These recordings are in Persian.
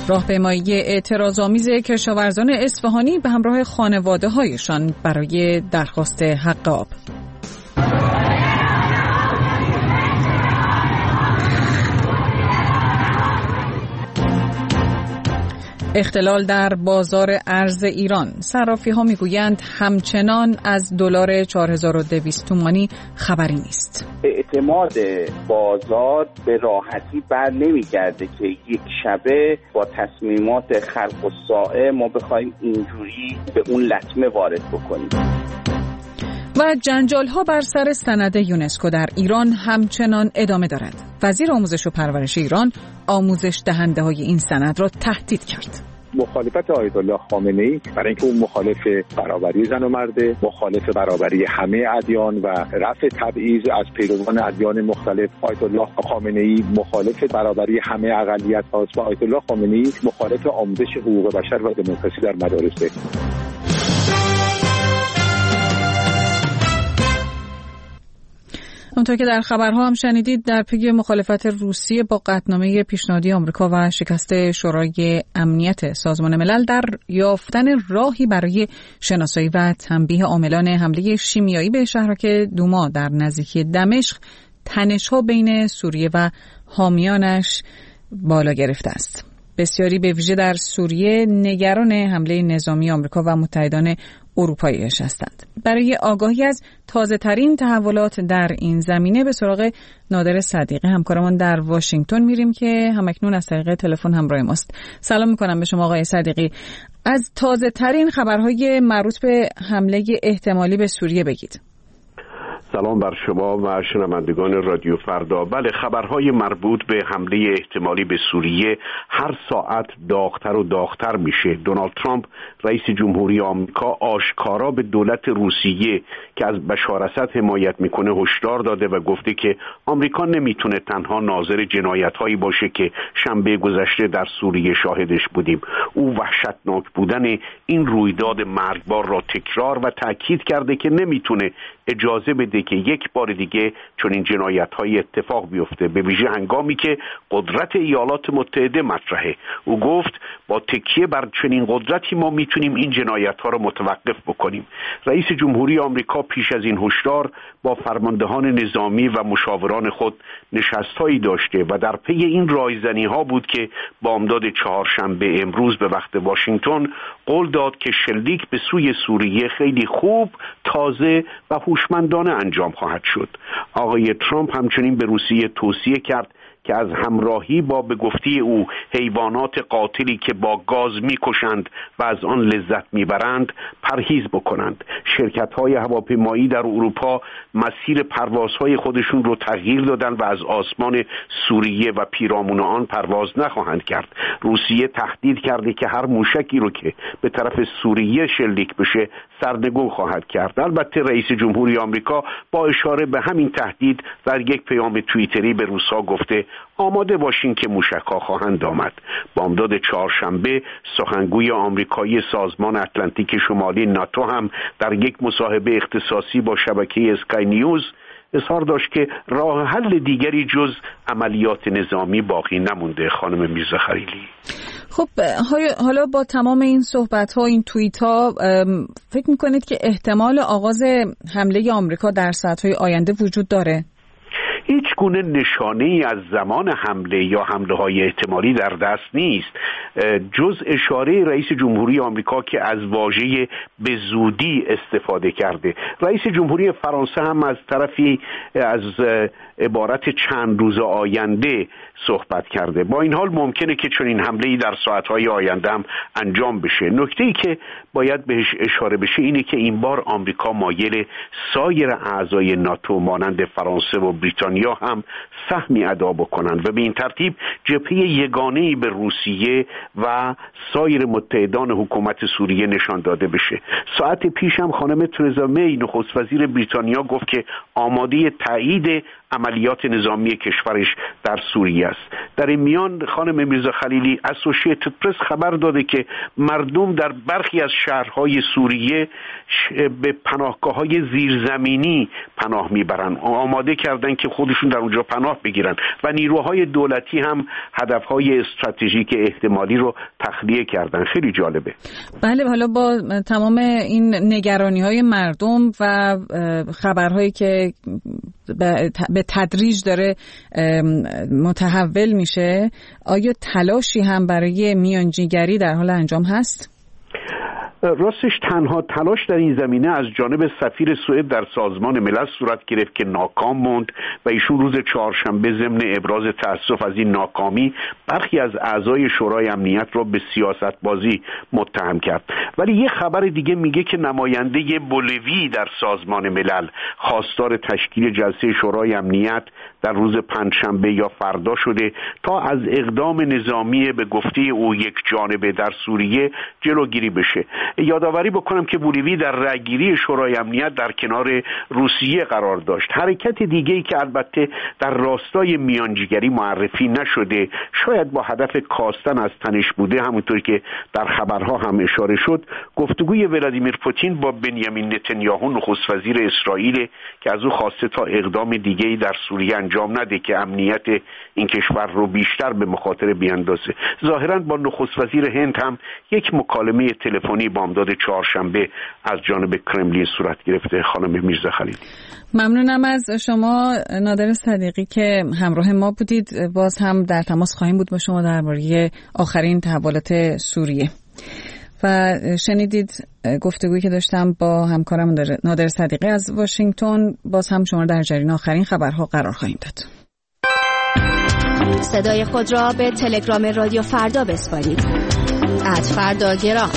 راهپیمایی اعتراض‌آمیز کشاورزان اصفهانی به همراه خانواده‌هایشان برای درخواست حق آب. اختلال در بازار ارز ایران. صرافی‌ها میگویند همچنان از دلار 4200 تومانی خبری نیست. اعتماد بازار به راحتی بر نمیگرده که یک شبه با تصمیمات خلق الساعه ما بخوایم اینجوری به اون لطمه وارد بکنیم. و جنجال‌ها بر سر سند یونسکو در ایران همچنان ادامه دارد. وزیر آموزش و پرورش ایران آموزش دهنده‌های این سند را تهدید کرد. مخالفت آیت الله خامنه‌ای برای اینکه اون مخالف برابری زن و مرده، مخالف برابری همه ادیان و رفع تبعیض از پیروان ادیان مختلف. آیت الله خامنه‌ای مخالف برابری همه اقلیت‌هاست و آیت الله خامنه‌ای مخالف آموزش حقوق بشر و دموکراسی در مدارس. همونطور که در خبرها هم شنیدید، در پی مخالفت روسیه با قطعنامه پیشنهادی آمریکا و شکست شورای امنیت سازمان ملل در یافتن راهی برای شناسایی و تنبیه عاملان حمله شیمیایی به شهرک دوما در نزدیکی دمشق، تنش‌ها بین سوریه و حامیانش بالا گرفته است. بسیاری به ویژه در سوریه نگران حمله نظامی آمریکا و متحدان اروپایی‌اش هستند. برای آگاهی از تازه‌ترین تحولات در این زمینه به سراغ نادر صدیقی همکارمان در واشنگتن میریم که همکنون از طریق تلفن همراه ماست. سلام میکنم به شما آقای صدیقی. از تازه‌ترین خبرهای مربوط به حمله احتمالی به سوریه بگید. سلام بر شما و شنوندگان رادیو فردا. بله، خبرهای مربوط به حمله احتمالی به سوریه هر ساعت داغ‌تر و داغ‌تر میشه. دونالد ترامپ رئیس جمهوری آمریکا آشکارا به دولت روسیه که از بشار اسد حمایت میکنه هشدار داده و گفته که آمریکا نمیتونه تنها ناظر جنایت‌هایی باشه که شنبه گذشته در سوریه شاهدش بودیم. او وحشتناک بودن این رویداد مرگبار را تکرار و تاکید کرده که نمیتونه اجازه بده که یک بار دیگه چون این جنایت‌های اتفاق بیفته، به ویژه هنگامی که قدرت ایالات متحده مطرحه. او گفت با تکیه بر چنین قدرتی ما میتونیم این جنایت‌ها را متوقف بکنیم. رئیس جمهوری آمریکا پیش از این هشدار با فرماندهان نظامی و مشاوران خود نشست‌هایی داشته و در پی این رایزنی‌ها بود که بامداد چهارشنبه امروز به وقت واشنگتن قول داد که شلیک به سوی سوریه خیلی خوب، تازه و هوشمندانه انجام خواهد شد. آقای ترامپ همچنین به روسیه توصیه کرد که از همراهی با به گفته او حیوانات قاتلی که با گاز میکشند و از آن لذت میبرند پرهیز بکنند. شرکت‌های هواپیمایی در اروپا مسیر پروازهای خودشون رو تغییر دادن و از آسمان سوریه و پیرامون آن پرواز نخواهند کرد. روسیه تهدید کرده که هر موشکی رو که به طرف سوریه شلیک بشه سرنگون خواهد کرد. البته رئیس جمهوری آمریکا با اشاره به همین تهدید در یک پیام توییتری به روس‌ها گفته آماده باشین که موشک‌ها خواهند آمد. بامداد چهارشنبه سخنگوی آمریکایی سازمان اتلانتیک شمالی ناتو هم در یک مصاحبه اختصاصی با شبکه اسکای نیوز اظهار داشت که راه حل دیگری جز عملیات نظامی باقی نمونده. خانم میرزا خلیلی، خب حالا با تمام این صحبت‌ها، این توییت‌ها، فکر می‌کنید که احتمال آغاز حمله آمریکا در ساعت‌های آینده وجود داره؟ هیچ گونه نشانه‌ای از زمان حمله یا حمله‌های احتمالی در دست نیست جز اشاره رئیس جمهوری آمریکا که از واژه به زودی استفاده کرده. رئیس جمهوری فرانسه هم از طرفی از عبارت چند روز آینده صحبت کرده. با این حال ممکنه که چنین حمله‌ای در ساعت‌های آینده هم انجام بشه. نکته‌ای که باید بهش اشاره بشه اینه که این بار آمریکا مایل سایر اعضای ناتو مانند فرانسه و بریتانیا هم سهمی ادا بکنند و به این ترتیب جبهه یگانه‌ای به روسیه و سایر متحدان حکومت سوریه نشان داده بشه. ساعت پیش هم خانم ترزا می نخست وزیر بریتانیا گفت که آماده تایید عملیات نظامی کشورش در سوریه است. در این میان خانم میرزا خلیلی، اسوسییتد پرس خبر داده که مردم در برخی از شهرهای سوریه به پناهگاه‌های زیرزمینی پناه میبرن، آماده کردن که خودشون در اونجا پناه بگیرن و نیروهای دولتی هم هدفهای استراتژیک احتمالی رو تخلیه کردن. خیلی جالبه. بله، حالا با تمام این نگرانی‌های مردم و خبرهایی که به تدریج داره متحول میشه، آیا تلاشی هم برای میانجیگری در حال انجام هست؟ راستش تنها تلاش در این زمینه از جانب سفیر سوئد در سازمان ملل صورت گرفت که ناکام موند و ایشون روز چهارشنبه ضمن ابراز تأسف از این ناکامی برخی از اعضای شورای امنیت را به سیاست بازی متهم کرد. ولی یه خبر دیگه میگه که نماینده بولیوی در سازمان ملل خواستار تشکیل جلسه شورای امنیت در روز پنجشنبه یا فردا شده تا از اقدام نظامی به گفته او یک جانبه در سوریه جلوگیری بشه. یادآوری بکنم که بولیوی در رأیگیری شورای امنیت در کنار روسیه قرار داشت. حرکت دیگه‌ای که البته در راستای میانجیگری معرفی نشده، شاید با هدف کاستن از تنش بوده، همونطور که در خبرها هم اشاره شد، گفتگوی ولادیمیر پوتین با بنیامین نتانیاهو نخست وزیر اسرائیل که از او خواسته تا اقدام دیگه‌ای در سوریه انجام نده که امنیت این کشور رو بیشتر به مخاطره بیاندازه. ظاهراً با نخست وزیر هند هم یک مکالمه تلفنی بامداد چهارشنبه از جانب کرملین صورت گرفته. خانم میرزا خلیلی، ممنونم از شما نادر صدیقی که همراه ما بودید. باز هم در تماس خواهیم بود با شما درباره آخرین تحولات سوریه. و شنیدید گفتگویی که داشتم با همکارم نادر صدیقی از واشنگتن. باز هم شما در جریان آخرین خبرها قرار خواهیم داد. صدای خود را به تلگرام رادیو فردا بسپارید. @فرداگرام.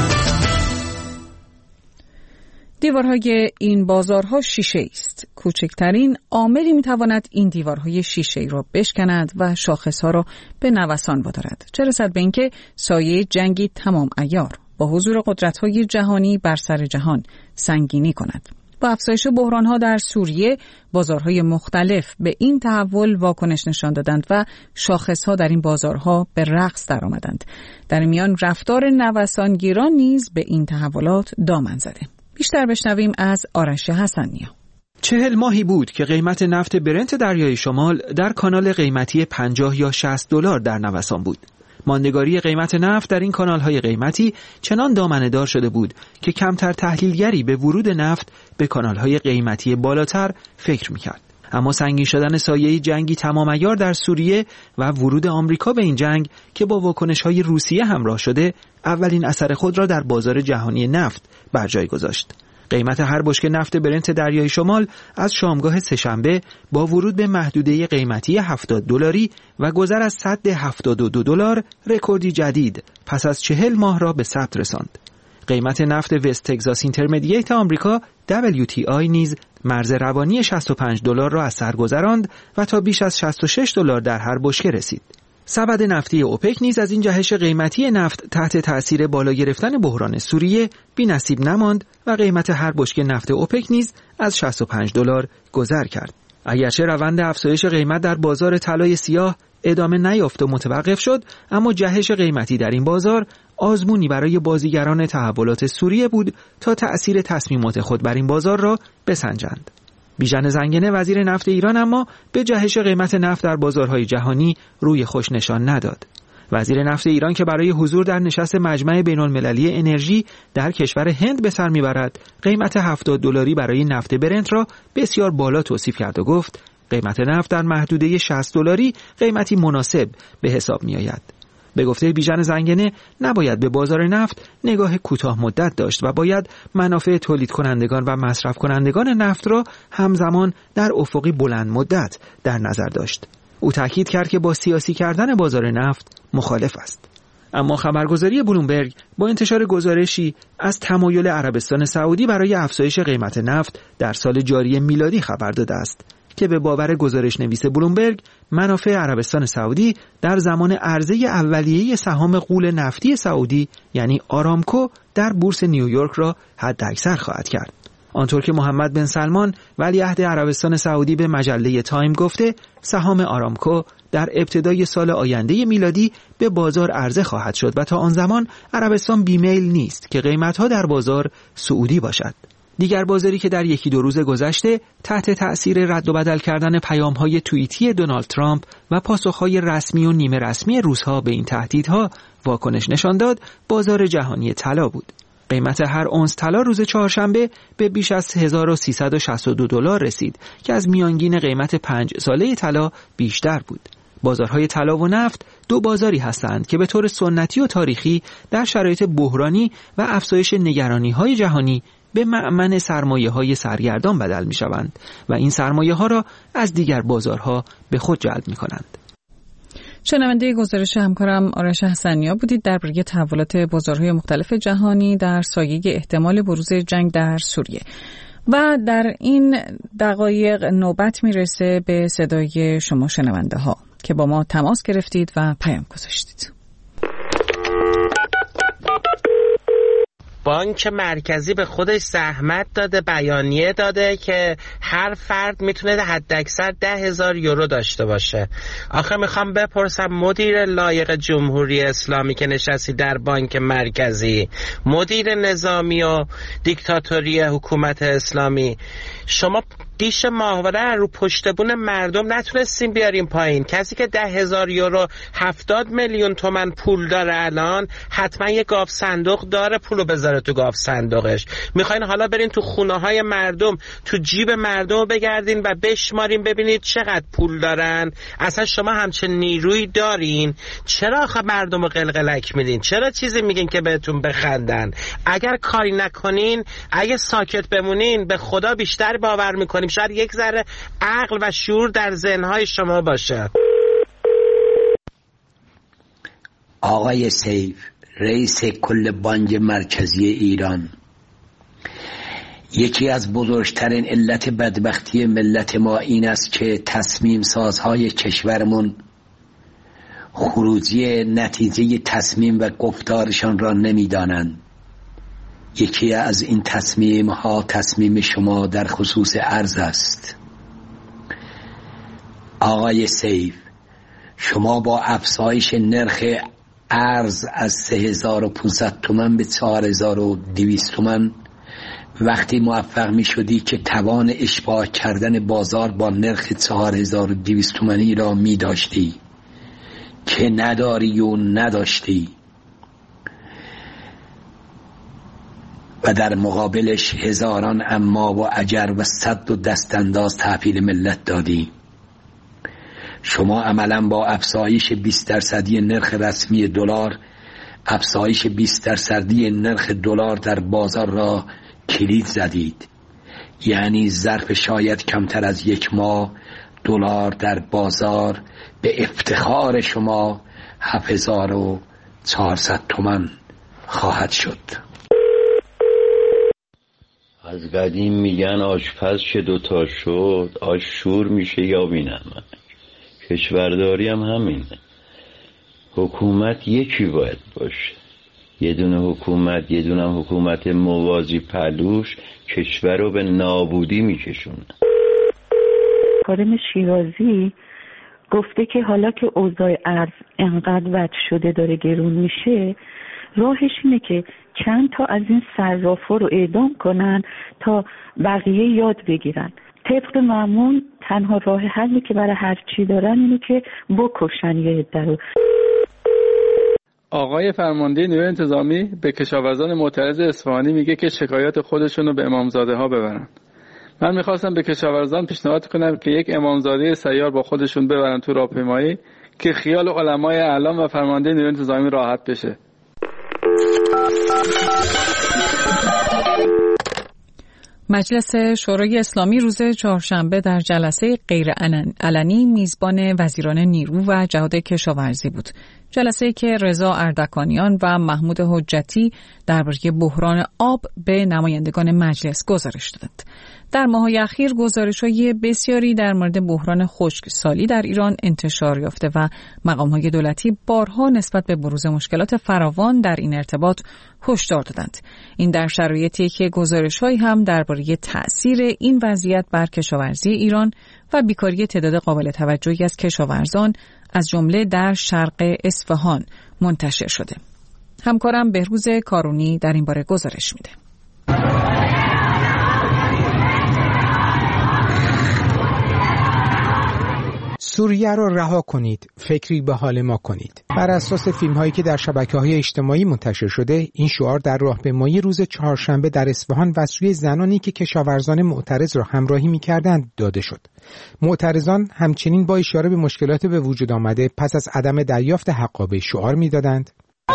دیوارهای این بازارها شیشه است. کوچکترین عاملی میتواند این دیوارهای شیشه‌ای را بشکند و شاخصها را به نوسان وادارد. چه رسد به اینکه سایه جنگی تمام عیار با حضور قدرت‌های جهانی بر سر جهان سنگینی کند. با افزایش بحران‌ها در سوریه، بازارهای مختلف به این تحول واکنش نشان دادند و شاخص‌ها در این بازارها به رقص درآمدند. در میان رفتار نوسانگیران نیز به این تحولات دامن زده. بیشتر بشنویم از آرش حسن‌نیا. 40 ماهی بود که قیمت نفت برنت دریای شمال در کانال قیمتی 50 یا 60 دلار در نوسان بود. ماندگاری قیمت نفت در این کانال‌های قیمتی چنان دامنه‌دار شده بود که کمتر تحلیلگری به ورود نفت به کانال‌های قیمتی بالاتر فکر می‌کرد. اما سنگین شدن سایه جنگی تمام عیار در سوریه و ورود آمریکا به این جنگ که با واکنش‌های روسیه همراه شده، اولین اثر خود را در بازار جهانی نفت بر جای گذاشت. قیمت هر بشکه نفت برنت دریای شمال از شامگاه سه‌شنبه با ورود به محدوده قیمتی 70 دلاری و گذر از سد 72 دلار رکوردی جدید پس از 40 ماه را به ثبت رساند. قیمت نفت وست تگزاس اینترمدییت آمریکا WTI نیز مرز روانی 65 دلار را از سر گذراند و تا بیش از 66 دلار در هر بشکه رسید. سبد نفتی اوپک نیز از این جهش قیمتی نفت تحت تأثیر بالا گرفتن بحران سوریه بی‌نصیب نماند و قیمت هر بشکه نفت اوپک نیز از 65 دلار گذر کرد. اگرچه روند افزایش قیمت در بازار طلای سیاه ادامه نیافت و متوقف شد، اما جهش قیمتی در این بازار آزمونی برای بازیگران تحولات سوریه بود تا تأثیر تصمیمات خود بر این بازار را بسنجند. بیژن زنگنه وزیر نفت ایران اما به جهش قیمت نفت در بازارهای جهانی روی خوش نشان نداد. وزیر نفت ایران که برای حضور در نشست مجمع بین‌المللی انرژی در کشور هند به سر میبرد، قیمت 70 دلاری برای نفت برنت را بسیار بالا توصیف کرد و گفت قیمت نفت در محدوده 60 دلاری قیمتی مناسب به حساب میآید. به گفته بیژن زنگنه نباید به بازار نفت نگاه کوتاه مدت داشت و باید منافع تولید کنندگان و مصرف کنندگان نفت را همزمان در افقی بلند مدت در نظر داشت. او تاکید کرد که با سیاسی کردن بازار نفت مخالف است. اما خبرگزاری بلومبرگ با انتشار گزارشی از تمایل عربستان سعودی برای افزایش قیمت نفت در سال جاری میلادی خبر داده است که به باور گزارش نویس بلومبرگ منافع عربستان سعودی در زمان عرضه اولیه سهام غول نفتی سعودی یعنی آرامکو در بورس نیویورک را حداکثر خواهد کرد. آنطور که محمد بن سلمان ولیعهد عربستان سعودی به مجله تایم گفته، سهام آرامکو در ابتدای سال آینده میلادی به بازار عرضه خواهد شد و تا آن زمان عربستان بیمیل نیست که قیمتها در بازار سعودی باشد. دیگر بازاری که در یکی دو روز گذشته تحت تأثیر رد و بدل کردن پیام‌های توییتی دونالد ترامپ و پاسخ‌های رسمی و نیمه رسمی روس‌ها به این تهدیدها واکنش نشان داد، بازار جهانی طلا بود. قیمت هر اونس طلا روز چهارشنبه به بیش از $1362 رسید که از میانگین قیمت 5 ساله طلا بیشتر بود. بازارهای طلا و نفت دو بازاری هستند که به طور سنتی و تاریخی در شرایط بحرانی و افزایش نگرانی‌های جهانی به مأمن سرمایه‌های سرگردان بدل می‌شوند و این سرمایه‌ها را از دیگر بازارها به خود جلب می‌کنند. شنونده گزارش همکارم آرش حسنیا بودید درباره تحولات بازارهای مختلف جهانی در سایه احتمال بروز جنگ در سوریه. و در این دقایق نوبت میرسه به صدای شما شنونده ها که با ما تماس گرفتید و پیام گذاشتید. بانک مرکزی به خودش زحمت داده، بیانیه داده که هر فرد میتونه حداکثر 10,000 یورو داشته باشه. آخه میخوام بپرسم مدیر لایق جمهوری اسلامی که نشستی در بانک مرکزی، مدیر نظامی و دیکتاتوری حکومت اسلامی، شما دیش ماهواره رو پشتبون مردم نتونستیم بیاریم پایین. کسی که 10,000 یورو 70 میلیون تومان پول داره الان حتما یه گاف صندوق داره پولو بذاره تو گاف صندوقش. میخواین حالا برین تو خونه های مردم، تو جیب مردم بگردین و بشمارین ببینید چقدر پول دارن؟ اصلا شما همچین نیرویی دارین؟ چرا آخه مردم رو قلقلک میدین؟ چرا چیزی میگین که بهتون بخندن؟ اگر کاری نکنین، اگه ساکت بمونین، به خدا بیشتر باور میکنیم شاید یک ذره عقل و شعور در ذهنهای شما باشه. آقای سیف، رئیس کل بانک مرکزی ایران، یکی از بزرگترین علت بدبختی ملت ما این است که تصمیم سازهای کشورمون خروجی نتیجه تصمیم و گفتارشان را نمی‌دانند. یکی از این تصمیم ها تصمیم شما در خصوص ارز است. آقای سیف، شما با افزایش نرخ ارز از 3,500 تومان به 4,200 تومان وقتی موفق می شدی که توان اشباع کردن بازار با نرخ 4,200 تومانی را می داشتی که نداری و نداشتی و در مقابلش هزاران اما و اجر و صد و دستانداز تحویل ملت دادی. شما عملا با افزایش 20% نرخ رسمی دلار، افزایش 20% نرخ دلار در بازار را کلید زدید. یعنی ظرف شاید کمتر از یک ماه دلار در بازار به افتخار شما 7,400 تومان خواهد شد. از قدیم میگن آشپز چه دوتا شد، آش شور میشه یا بینمک. کشورداری هم همینه. حکومت یکی باید باشه، یه دونه حکومت، یه دونه حکومت موازی پلوش کشور رو به نابودی میکشونه. کارم شیرازی گفته که حالا که اوضاع ارز انقدر وج شده داره گرون میشه، راهش اینه که چند تا از این صرافا رو اعدام کنن تا بقیه یاد بگیرن. طبق معمول تنها راه حلی که برای هر چی دارن اینه که بکشن یه عده رو. آقای فرمانده نیروی انتظامی به کشاورزان معترض اصفهانی میگه که شکایات خودشون رو به امامزاده ها ببرن. من میخواستم به کشاورزان پیشنهاد کنم که یک امامزاده سیار با خودشون ببرن تو راهپیمایی که خیال علمای اعلام و فرمانده نیروی انتظامی راحت بشه. مجلس شورای اسلامی روز چهارشنبه در جلسه غیر علنی میزبان وزیران نیرو و جهاد کشاورزی بود. جلسه‌ای که رضا اردکانیان و محمود حجتی درباره بحران آب به نمایندگان مجلس گزارش دادند. در ماه‌های اخیر گزارش‌های بسیاری در مورد بحران خشکسالی در ایران انتشار یافته و مقام‌های دولتی بارها نسبت به بروز مشکلات فراوان در این ارتباط هشدار دادند. این در شرایطی که گزارش‌هایی هم درباره تأثیر این وضعیت بر کشاورزی ایران و بیکاری تعداد قابل توجهی از کشاورزان از جمله در شرق اصفهان منتشر شده. همکارم بهروز کارونی در این باره گزارش میده. سوریه را رها کنید، فکری به حال ما کنید. بر اساس فیلم‌هایی که در شبکه‌های اجتماعی منتشر شده، این شعار در راهپیمایی روز چهارشنبه در اصفهان و سوی زنانی که کشاورزان معترض را همراهی می‌کردند داده شد. معترضان همچنین با اشاره به مشکلات به وجود آمده پس از عدم دریافت حقابه شعار می‌دادند: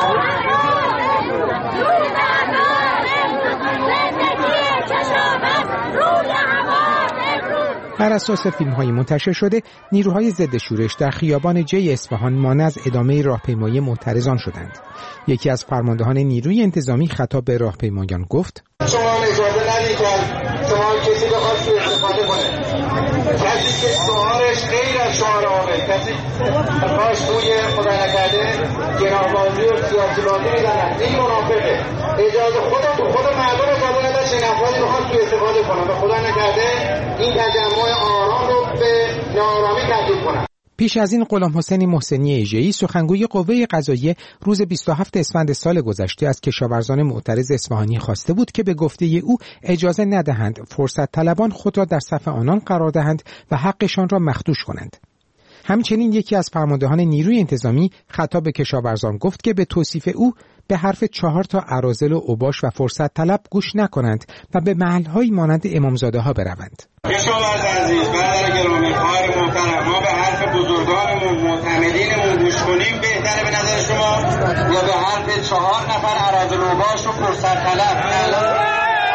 بر اساس فیلم‌های منتشر شده، نیروهای ضد شورش در خیابان جی اصفهان مانع از ادامه راهپیمایی معترضان شدند. یکی از فرماندهان نیروی انتظامی خطاب به راهپیمایان گفت: شما اجازه ندید شما کسی بخواد سوء استفاده کنه. کسی که شعارش غیر از شعار عامل، کسی کاش توی خدا نکرده جنابازی و سیاسی بازی می‌زنن، این منافقه. اجازه خود مردم اجازه نداشت این افرادی بخواد سوء استفاده کنن و خدا نکرده این تجمع آرام رو به ناآرامی تبدیل کنن. پیش از این غلام حسین محسنی ایجه‌ای سخنگوی قوه قضاییه روز 27 اسفند سال گذشته از کشاورزان معترض اصفهانی خواسته بود که به گفته او اجازه ندهند فرصت طلبان خود را در صف آنان قرار دهند و حقشان را مخدوش کنند. همچنین یکی از فرماندهان نیروی انتظامی خطاب به کشاورزان گفت که به توصیف او به حرف 4 تا اراذل و اوباش و فرصت طلب گوش نکنند و به محل‌هایی مانند امامزاده ها بروند. کشاورز عزیز، برادر گرامی، خواهر محترم، ما به حرف بزرگانمون معتمدینمون گوش کنیم بهتره به نظر شما یا به حرف 4 نفر اراذل و اوباش و فرصت طلب؟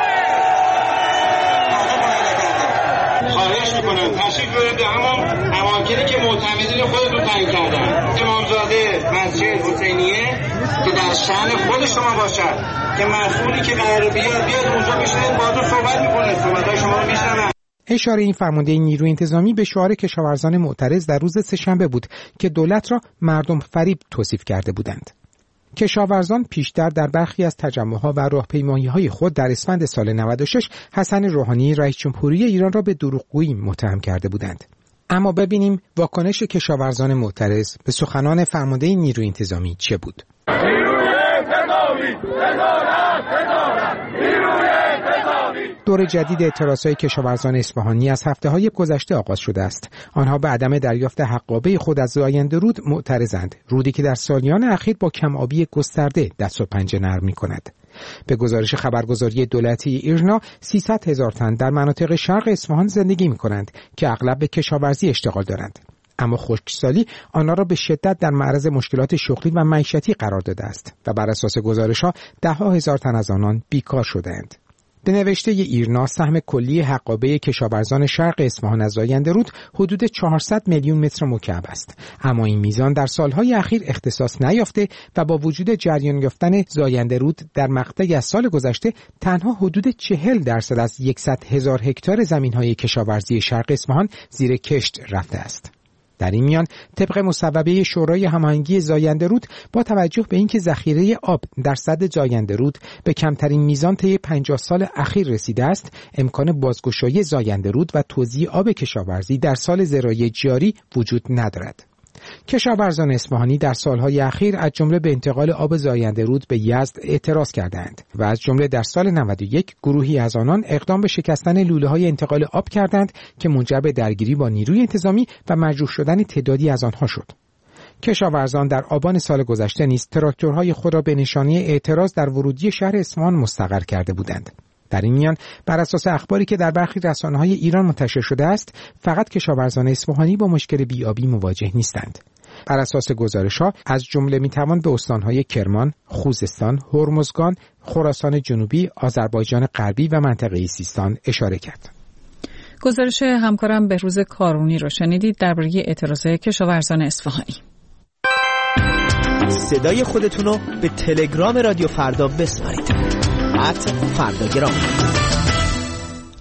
خواهش میکنم تشریف برید به همون اماکنی که معتمدین خودتون تعیین کردن. امامزاده مسجد حسینیه که در شأن خود شما باشد که مسئولی که قراره بیاد اونجا بشینید باهاتون صحبت میکنه، صحبتای شما رو میشنون. اشاره این فرمانده نیروی انتظامی به شعار کشاورزان معترض در روز سه‌شنبه بود که دولت را مردم فریب توصیف کرده بودند. کشاورزان پیشتر در برخی از تجمع‌ها و راهپیمایی‌های خود در اسفند سال 96 حسن روحانی رئیس جمهوری ایران را به دروغگویی متهم کرده بودند. اما ببینیم واکنش کشاورزان معترض به سخنان فرمانده نیروی انتظامی چه بود. دور جدید اعتراضهای کشاورزان اصفهانی از هفته‌های گذشته آغاز شده است. آنها به عدم دریافت حقابه خود از زاینده رود معترضند. رودی که در سالیان اخیر با کم‌آبی گسترده دست و پنجه نرم می‌کند. به گزارش خبرگزاری دولتی ایرنا 300,000 تن در مناطق شرق اصفهان زندگی می‌کنند که اغلب به کشاورزی اشتغال دارند. اما خشکسالی آنها را به شدت در معرض مشکلات شغلی و معیشتی قرار داده است و بر اساس گزارش‌ها 10,000 تن از آنان بیکار شده‌اند. به نوشته ایرنا سهم کلی حقابه کشاورزان شرق اصفهان از زاینده رود حدود 400 میلیون متر مکعب است، اما این میزان در سالهای اخیر اختصاص نیافته و با وجود جریان یافتن زاینده رود در مقطعی از سال گذشته تنها حدود 40% از 100,000 هکتار زمین‌های کشاورزی شرق اصفهان زیر کشت رفته است. در این میان طبق مصوبه شورای هماهنگی زاینده رود با توجه به اینکه ذخیره آب در سد زاینده رود به کمترین میزان طی 50 سال اخیر رسیده است، امکان بازگشایی زاینده رود و توزیع آب کشاورزی در سال زراعی جاری وجود ندارد. کشاورزان اصفهانی در سالهای اخیر از جمله به انتقال آب زاینده رود به یزد اعتراض کردند و از جمله در سال 91 گروهی از آنان اقدام به شکستن لوله‌های انتقال آب کردند که منجر به درگیری با نیروی انتظامی و مجروح شدن تعدادی از آنها شد. کشاورزان در آبان سال گذشته نیز تراکتورهای خود را به نشانه اعتراض در ورودی شهر اصفهان مستقر کرده بودند. در این میان بر اساس اخباری که در برخی رسانه‌های ایران منتشر شده است، فقط کشاورزان اصفهانی با مشکل بی‌آبی مواجه نیستند. بر اساس گزارش‌ها از جمله می‌توان به استان‌های کرمان، خوزستان، هرمزگان، خراسان جنوبی، آذربایجان غربی و منطقه سیستان اشاره کرد. گزارش همکارم بهروز کارونی رو شنیدید درباره اعتراض کشاورزان اصفهانی. صدای خودتون رو به تلگرام رادیو فردا بسپارید. @فرداگرام.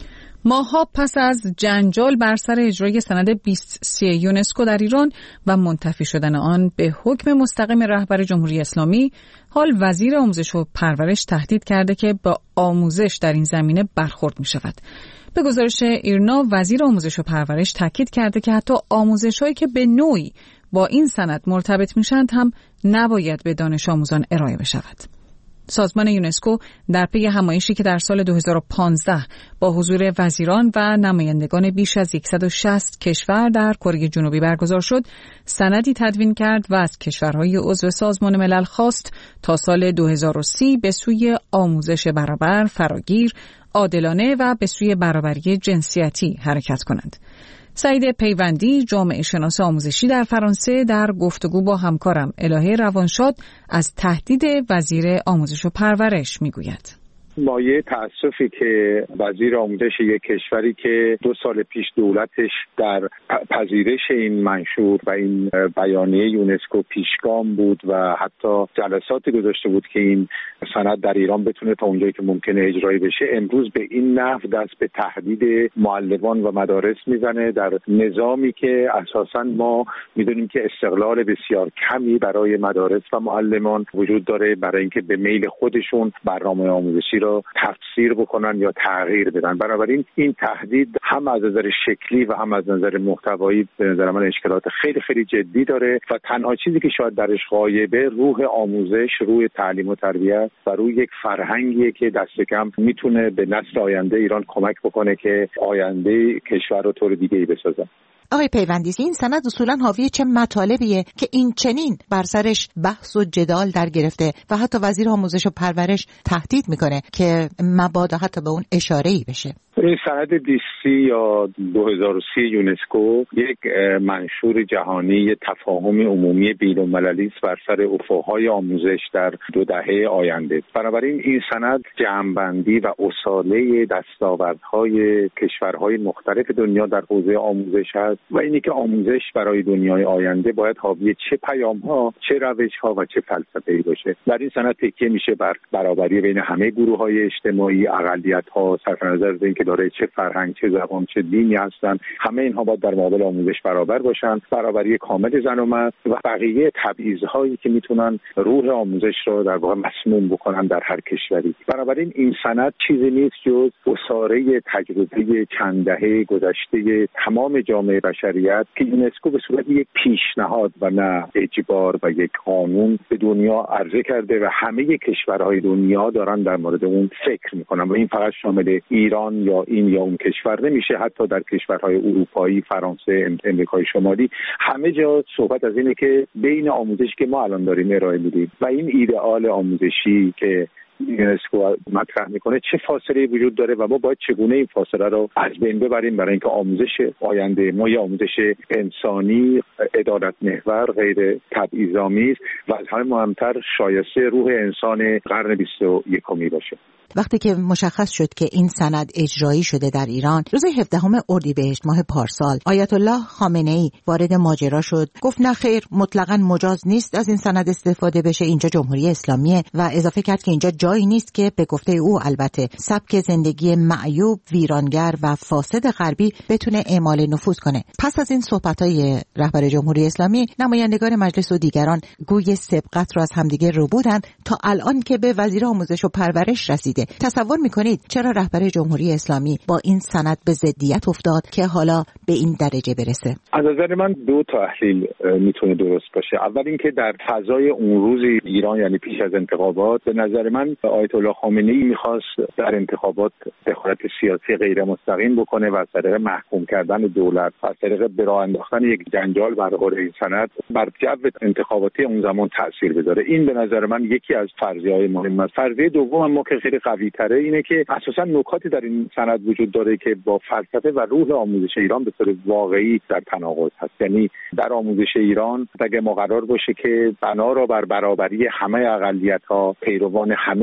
ماه‌ها پس از جنجال بر سر اجرای سند 2030 یونسکو در ایران و منتفی شدن آن به حکم مستقیم رهبر جمهوری اسلامی، حال وزیر آموزش و پرورش تهدید کرده که با آموزش در این زمینه برخورد می شود. به گزارش ایرنا، وزیر آموزش و پرورش تاکید کرده که حتی آموزش‌هایی که به نوعی با این سند مرتبط میشند هم نباید به دانش آموزان ارائه بشود. سازمان یونسکو در پی همایشی که در سال 2015 با حضور وزیران و نمایندگان بیش از 160 کشور در کره جنوبی برگزار شد، سندی تدوین کرد و از کشورهای عضو سازمان ملل خواست تا سال 2030 به سوی آموزش برابر، فراگیر، عادلانه و به سوی برابری جنسیتی حرکت کنند. سعید پیوندی، جامعه شناس آموزشی در فرانسه، در گفتگو با همکارم الهه روانشاد از تهدید وزیر آموزش و پرورش میگوید. مایه تأسفی که وزیر آموزش یک کشوری که 2 سال پیش دولتش در پذیرش این منشور و این بیانیه یونسکو پیشگام بود و حتی جلساتی گذاشته بود که این سند در ایران بتونه تا اونجایی که ممکنه اجرایی بشه، امروز به این نحو دست به تهدید معلمان و مدارس میزنه در نظامی که اساساً ما میدونیم که استقلال بسیار کمی برای مدارس و معلمان وجود داره برای اینکه به میل خودشون برنامه آموزشی رو تفسیر بکنن یا تغییر بدن. بنابراین این تهدید هم از نظر شکلی و هم از نظر محتوایی به نظر من اشکالات خیلی خیلی جدی داره و تنها چیزی که شاید درش غایبه روح آموزش، روح تعلیم و تربیت و روی یک فرهنگیه که دست کم میتونه به نسل آینده ایران کمک بکنه که آینده کشور رو طور دیگه‌ای بسازه. آقای پیوندی، این سند اصولاً حاوی چه مطالبیه که این چنین بر سرش بحث و جدال در گرفته و حتی وزیر آموزش و پرورش تهدید میکنه که مبادا حتی به اون اشاره‌ای بشه؟ این سند 2030 یا 2030 یونسکو یک منشور جهانی تفاهم عمومی بین‌المللی است بر سر افق‌های آموزش در 2 دهه آینده. بنابراین این سند جمع‌بندی و اصاله دستاوردهای کشورهای مختلف دنیا در حوزه آموزش است و اینی که آموزش برای دنیای آینده باید حاوی چه پیام‌ها، چه روش‌ها و چه فلسفه‌ای باشه. در این سند تکیه میشه بر برابری بین همه گروه‌های اجتماعی، اقلیت‌ها، صرف نظر از اینکه داره چه فرهنگ، چه زبان، چه دینی هستن، همه اینها باید در مقابل آموزش برابر باشن، برابری کامل زن و مرد و بقیه تبعیض‌هایی که میتونن روح آموزش رو در واقع مسموم بکنن در هر کشوری. بنابراین این سند چیزی نیست جز اساره تجربه چند دهه گذشته تمام جامعه بشریت که یونسکو به صورت یک پیشنهاد و نه اجبار و یک قانون به دنیا عرضه کرده و همه کشورهای دنیا دارن در مورد اون فکر میکنن و این فقط شامل ایران یا این یا اون کشور نمیشه، حتی در کشورهای اروپایی، فرانسه، امریکای شمالی، همه جا صحبت از اینه که بین آموزشی که ما الان داریم ارائه میدیم و این ایدئال آموزشی که یونسکو مطرح میکنه چه فاصله وجود داره و ما باید چگونه این فاصله رو از بین ببریم برای اینکه آموزش آینده ما یه آموزش انسانی، عدالت محور، غیر تبعیض‌آمیز و از همه مهمتر شایسته روح انسان قرن 21 باشه. وقتی که مشخص شد که این سند اجرایی شده در ایران، روز 17 اردیبهشت ماه پارسال آیت الله خامنه‌ای وارد ماجرا شد، گفت نه خیر، مطلقاً مجاز نیست از این سند استفاده بشه، اینجا جمهوری اسلامیه و اضافه کرد که اینجا جایی نیست که به گفته او البته سبک زندگی معیوب، ویرانگر و فاسد غربی بتونه اعمال نفوذ کنه. پس از این صحبت‌های رهبر جمهوری اسلامی، نمایندگان مجلس و دیگران گوی سبقت را از همدیگه ربودن تا الان که به وزیر آموزش و پرورش رسیده. تصور میکنید چرا رهبر جمهوری اسلامی با این سند به ضدیت افتاد که حالا به این درجه برسه؟ از نظر من 2 تحلیل میتونه درست باشه. اول اینکه در فضای اون روز ایران، یعنی پیش از انتخابات، به نظر من آیت الله خامنه‌ای میخواست در انتخابات دخالت سیاسی غیر مستقیم بکنه و از طریق محکوم کردن دولت و از طریق به راه انداختن یک جنجال برخورد این سند بر جو انتخاباتی اون زمان تاثیر بذاره. این به نظر من یکی از فرضیه‌های مهم است. فرضیه دوم ما که خیلی قوی تره اینه که اساسا نکاتی در این سند وجود داره که با فلسفه و روح آموزش ایران به طور واقعی در تناقض هست. یعنی در آموزش ایران اگه ما قرار باشه که بنا را بر برابری همه اقلیت‌ها، پیروان همه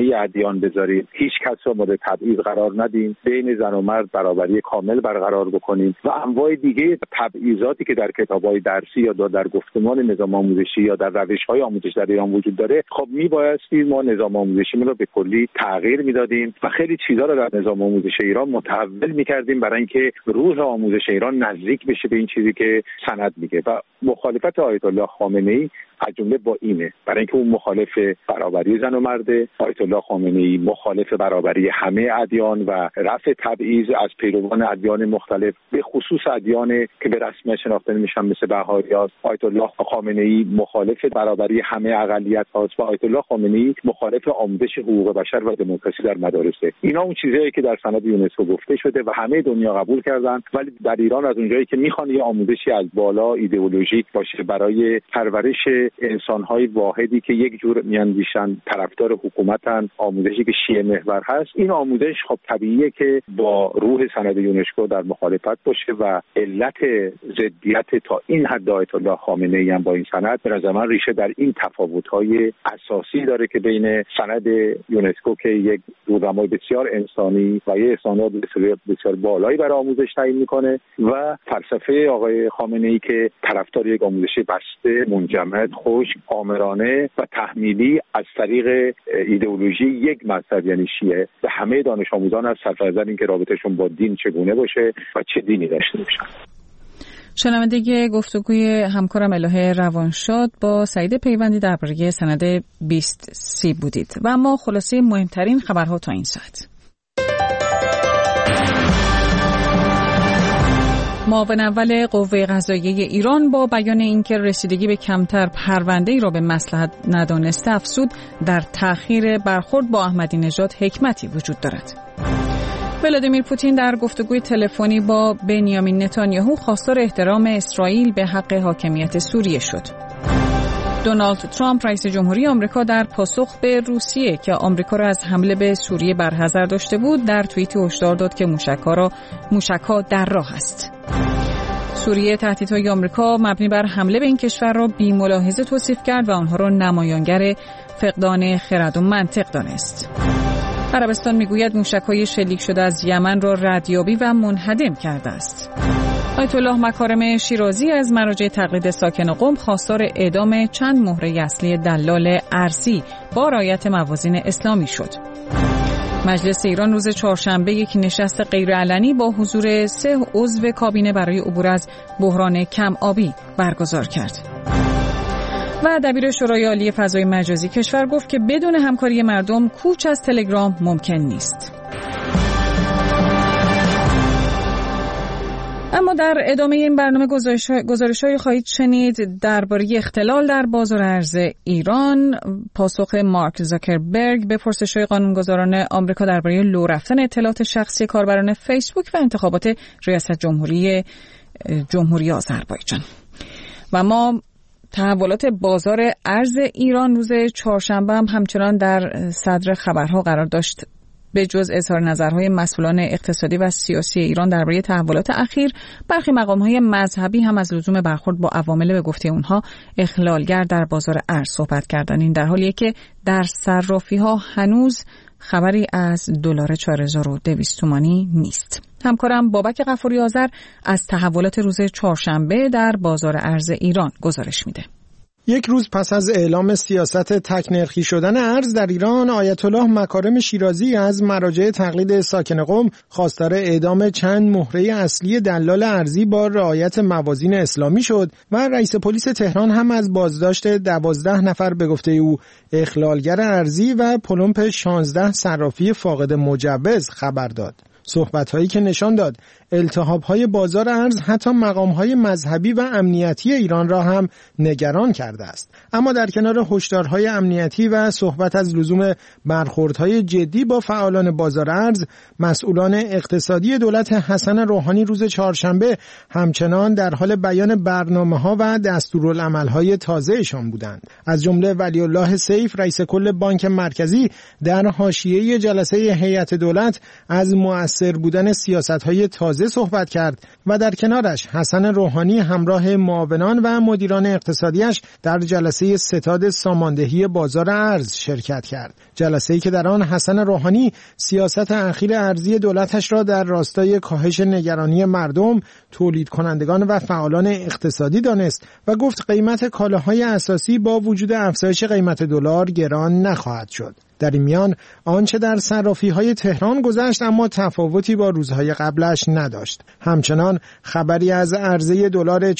همه ادیان بذاریم، هیچ کس را مورد تبعیض قرار ندیم، بین زن و مرد برابری کامل برقرار بکنیم و انواع دیگه تبعیضاتی که در کتاب‌های درسی یا در گفتمان نظام آموزشی یا در روش‌های آموزش در ایران وجود داره، خب میبایستی ما نظام آموزشی رو به کلی تغییر میدادیم و خیلی چیزا رو در نظام آموزش ایران متحول میکردیم برای اینکه روح آموزش ایران نزدیک بشه به این چیزی که سند میگه. و مخالفت آیت الله خامنه‌ای از جمله با اینه، برای اینکه اون مخالف برابری زن و مرده. آیت الله خامنه‌ای مخالف برابری همه ادیان و رفع تبعیض از پیروان ادیان مختلف، به خصوص ادیان که به رسمیت شناخته نمیشن مثل بهائی‌ها. آیت الله خامنه‌ای مخالف برابری همه اقلیت هاست و آیت الله خامنه‌ای مخالف آموزش حقوق بشر و دموکراسی در مدارسه. اینا اون چیزایی که در سند یونسکو گفته شده و همه دنیا قبول کردن، ولی در ایران از اونجایی که میخوان یه آموزشی از بالا ایدئولوژیک باشه برای پرورش انسان‌های واحدی که یک جور میاندیشن، طرفدار حکومتن، آموزشی که شیعه محور هست، این آموزش خب طبیعیه که با روح سند یونسکو در مخالفت باشه و علت ضدیت تا این حد آیت الله خامنه‌ای هم با این سند به نظر من ریشه در این تفاوت‌های اساسی داره که بین سند یونسکو که یک رودمای بسیار انسانی و یه استاندارد بسیار بالایی برای آموزش تعیین میکنه و فلسفه آقای خامنه‌ای که طرفدار یک آموزش بسته، منجمد، خشک، آمرانه و تحمیلی از طریق ایدئولوژی یک مذهب یعنی شیعه به همه دانش آموزان از صرف نظر اینکه رابطهشون با دین چگونه باشه و چه دینی داشته باشن. شنونده گفتگوی همکارم الهه روانشاد با سعید پیوندی درباره سند 2030 بودید و اما خلاصه مهمترین خبرها تا این ساعت. معاون اول قوه قضاییه ایران با بیان اینکه رسیدگی به کمتر پرونده‌ای را به مصلحت ندانسته افزود در تأخیر برخورد با احمدی نژاد حکمتی وجود دارد. ولادیمیر پوتین در گفتگوی تلفنی با بنیامین نتانیاهو خواستار احترام اسرائیل به حق حاکمیت سوریه شد. دونالد ترامپ رئیس جمهوری آمریکا در پاسخ به روسیه که آمریکا را از حمله به سوریه برحذر داشته بود در توییتی هشدار داد که موشک‌ها در راه است. سوریه تهدیدهای آمریکا مبنی بر حمله به این کشور را بی‌ملاحظه توصیف کرد و آنها را نمایانگر فقدان خرد و منطق دانست. عربستان میگوید موشک‌های شلیک شده از یمن را ردیابی و منهدم کرده است. آیت الله مکارم شیرازی از مراجع تقلید ساکن قم خواستار اعدام چند مهره اصلی دلال ارزی با رعایت موازین اسلامی شد. مجلس ایران روز چهارشنبه یک نشست غیرعلنی با حضور 3 عضو کابینه برای عبور از بحران کم آبی برگزار کرد. و دبیر شورای عالی فضای مجازی کشور گفت که بدون همکاری مردم کوچ از تلگرام ممکن نیست. اما در ادامه این برنامه گزارش‌های خواهید شنید درباره اختلال در بازار ارز ایران، پاسخ مارک زاکربرگ به پرسش‌های قانونگذاران آمریکا درباره لو رفتن اطلاعات شخصی کاربران فیسبوک و انتخابات ریاست جمهوری آذربایجان. و ما تحولات بازار ارز ایران روز چهارشنبه هم همچنان در صدر خبرها قرار داشت. به جز اظهار نظرهای مسئولان اقتصادی و سیاسی ایران درباره تحولات اخیر، برخی مقام‌های مذهبی هم از لزوم برخورد با عوامل به گفته اونها اخلالگر در بازار ارز صحبت کردن. این در حالیه که در صرافی‌ها هنوز خبری از دلار 4200 تومانی نیست. همکارم بابک غفوری آذر از تحولات روز چهارشنبه در بازار ارز ایران گزارش میده. یک روز پس از اعلام سیاست تک‌نرخی شدن ارز در ایران، آیت الله مکارم شیرازی از مراجع تقلید ساکن قم خواستار اعدام چند مهره اصلی دلال ارزی با رعایت موازین اسلامی شد و رئیس پلیس تهران هم از بازداشت 12 نفر به گفته او اخلالگر ارزی و پلمپ 16 صرافی فاقد مجوز خبر داد. صحبت‌هایی که نشان داد التهاب‌های بازار ارز حتی مقام‌های مذهبی و امنیتی ایران را هم نگران کرده است. اما در کنار هشدارهای امنیتی و صحبت از لزوم برخوردهای جدی با فعالان بازار ارز، مسئولان اقتصادی دولت حسن روحانی روز چهارشنبه همچنان در حال بیان برنامه‌ها و دستورالعمل‌های تازه‌شان بودند. از جمله ولی‌الله سیف رئیس کل بانک مرکزی در حاشیه جلسه هیئت دولت از مؤثر بودن سیاست‌های تازه صحبت کرد و در کنارش حسن روحانی همراه معاونان و مدیران اقتصادیش در جلسه ستاد ساماندهی بازار ارز شرکت کرد. جلسه‌ای که در آن حسن روحانی سیاست اخیر ارزی دولتش را در راستای کاهش نگرانی مردم، تولید کنندگان و فعالان اقتصادی دانست و گفت قیمت کالاهای اساسی با وجود افزایش قیمت دلار گران نخواهد شد. در این میان آنچه در صرافی‌های تهران گذشت اما تفاوتی با روزهای قبلش نداشت. همچنان خبری از عرضه دلار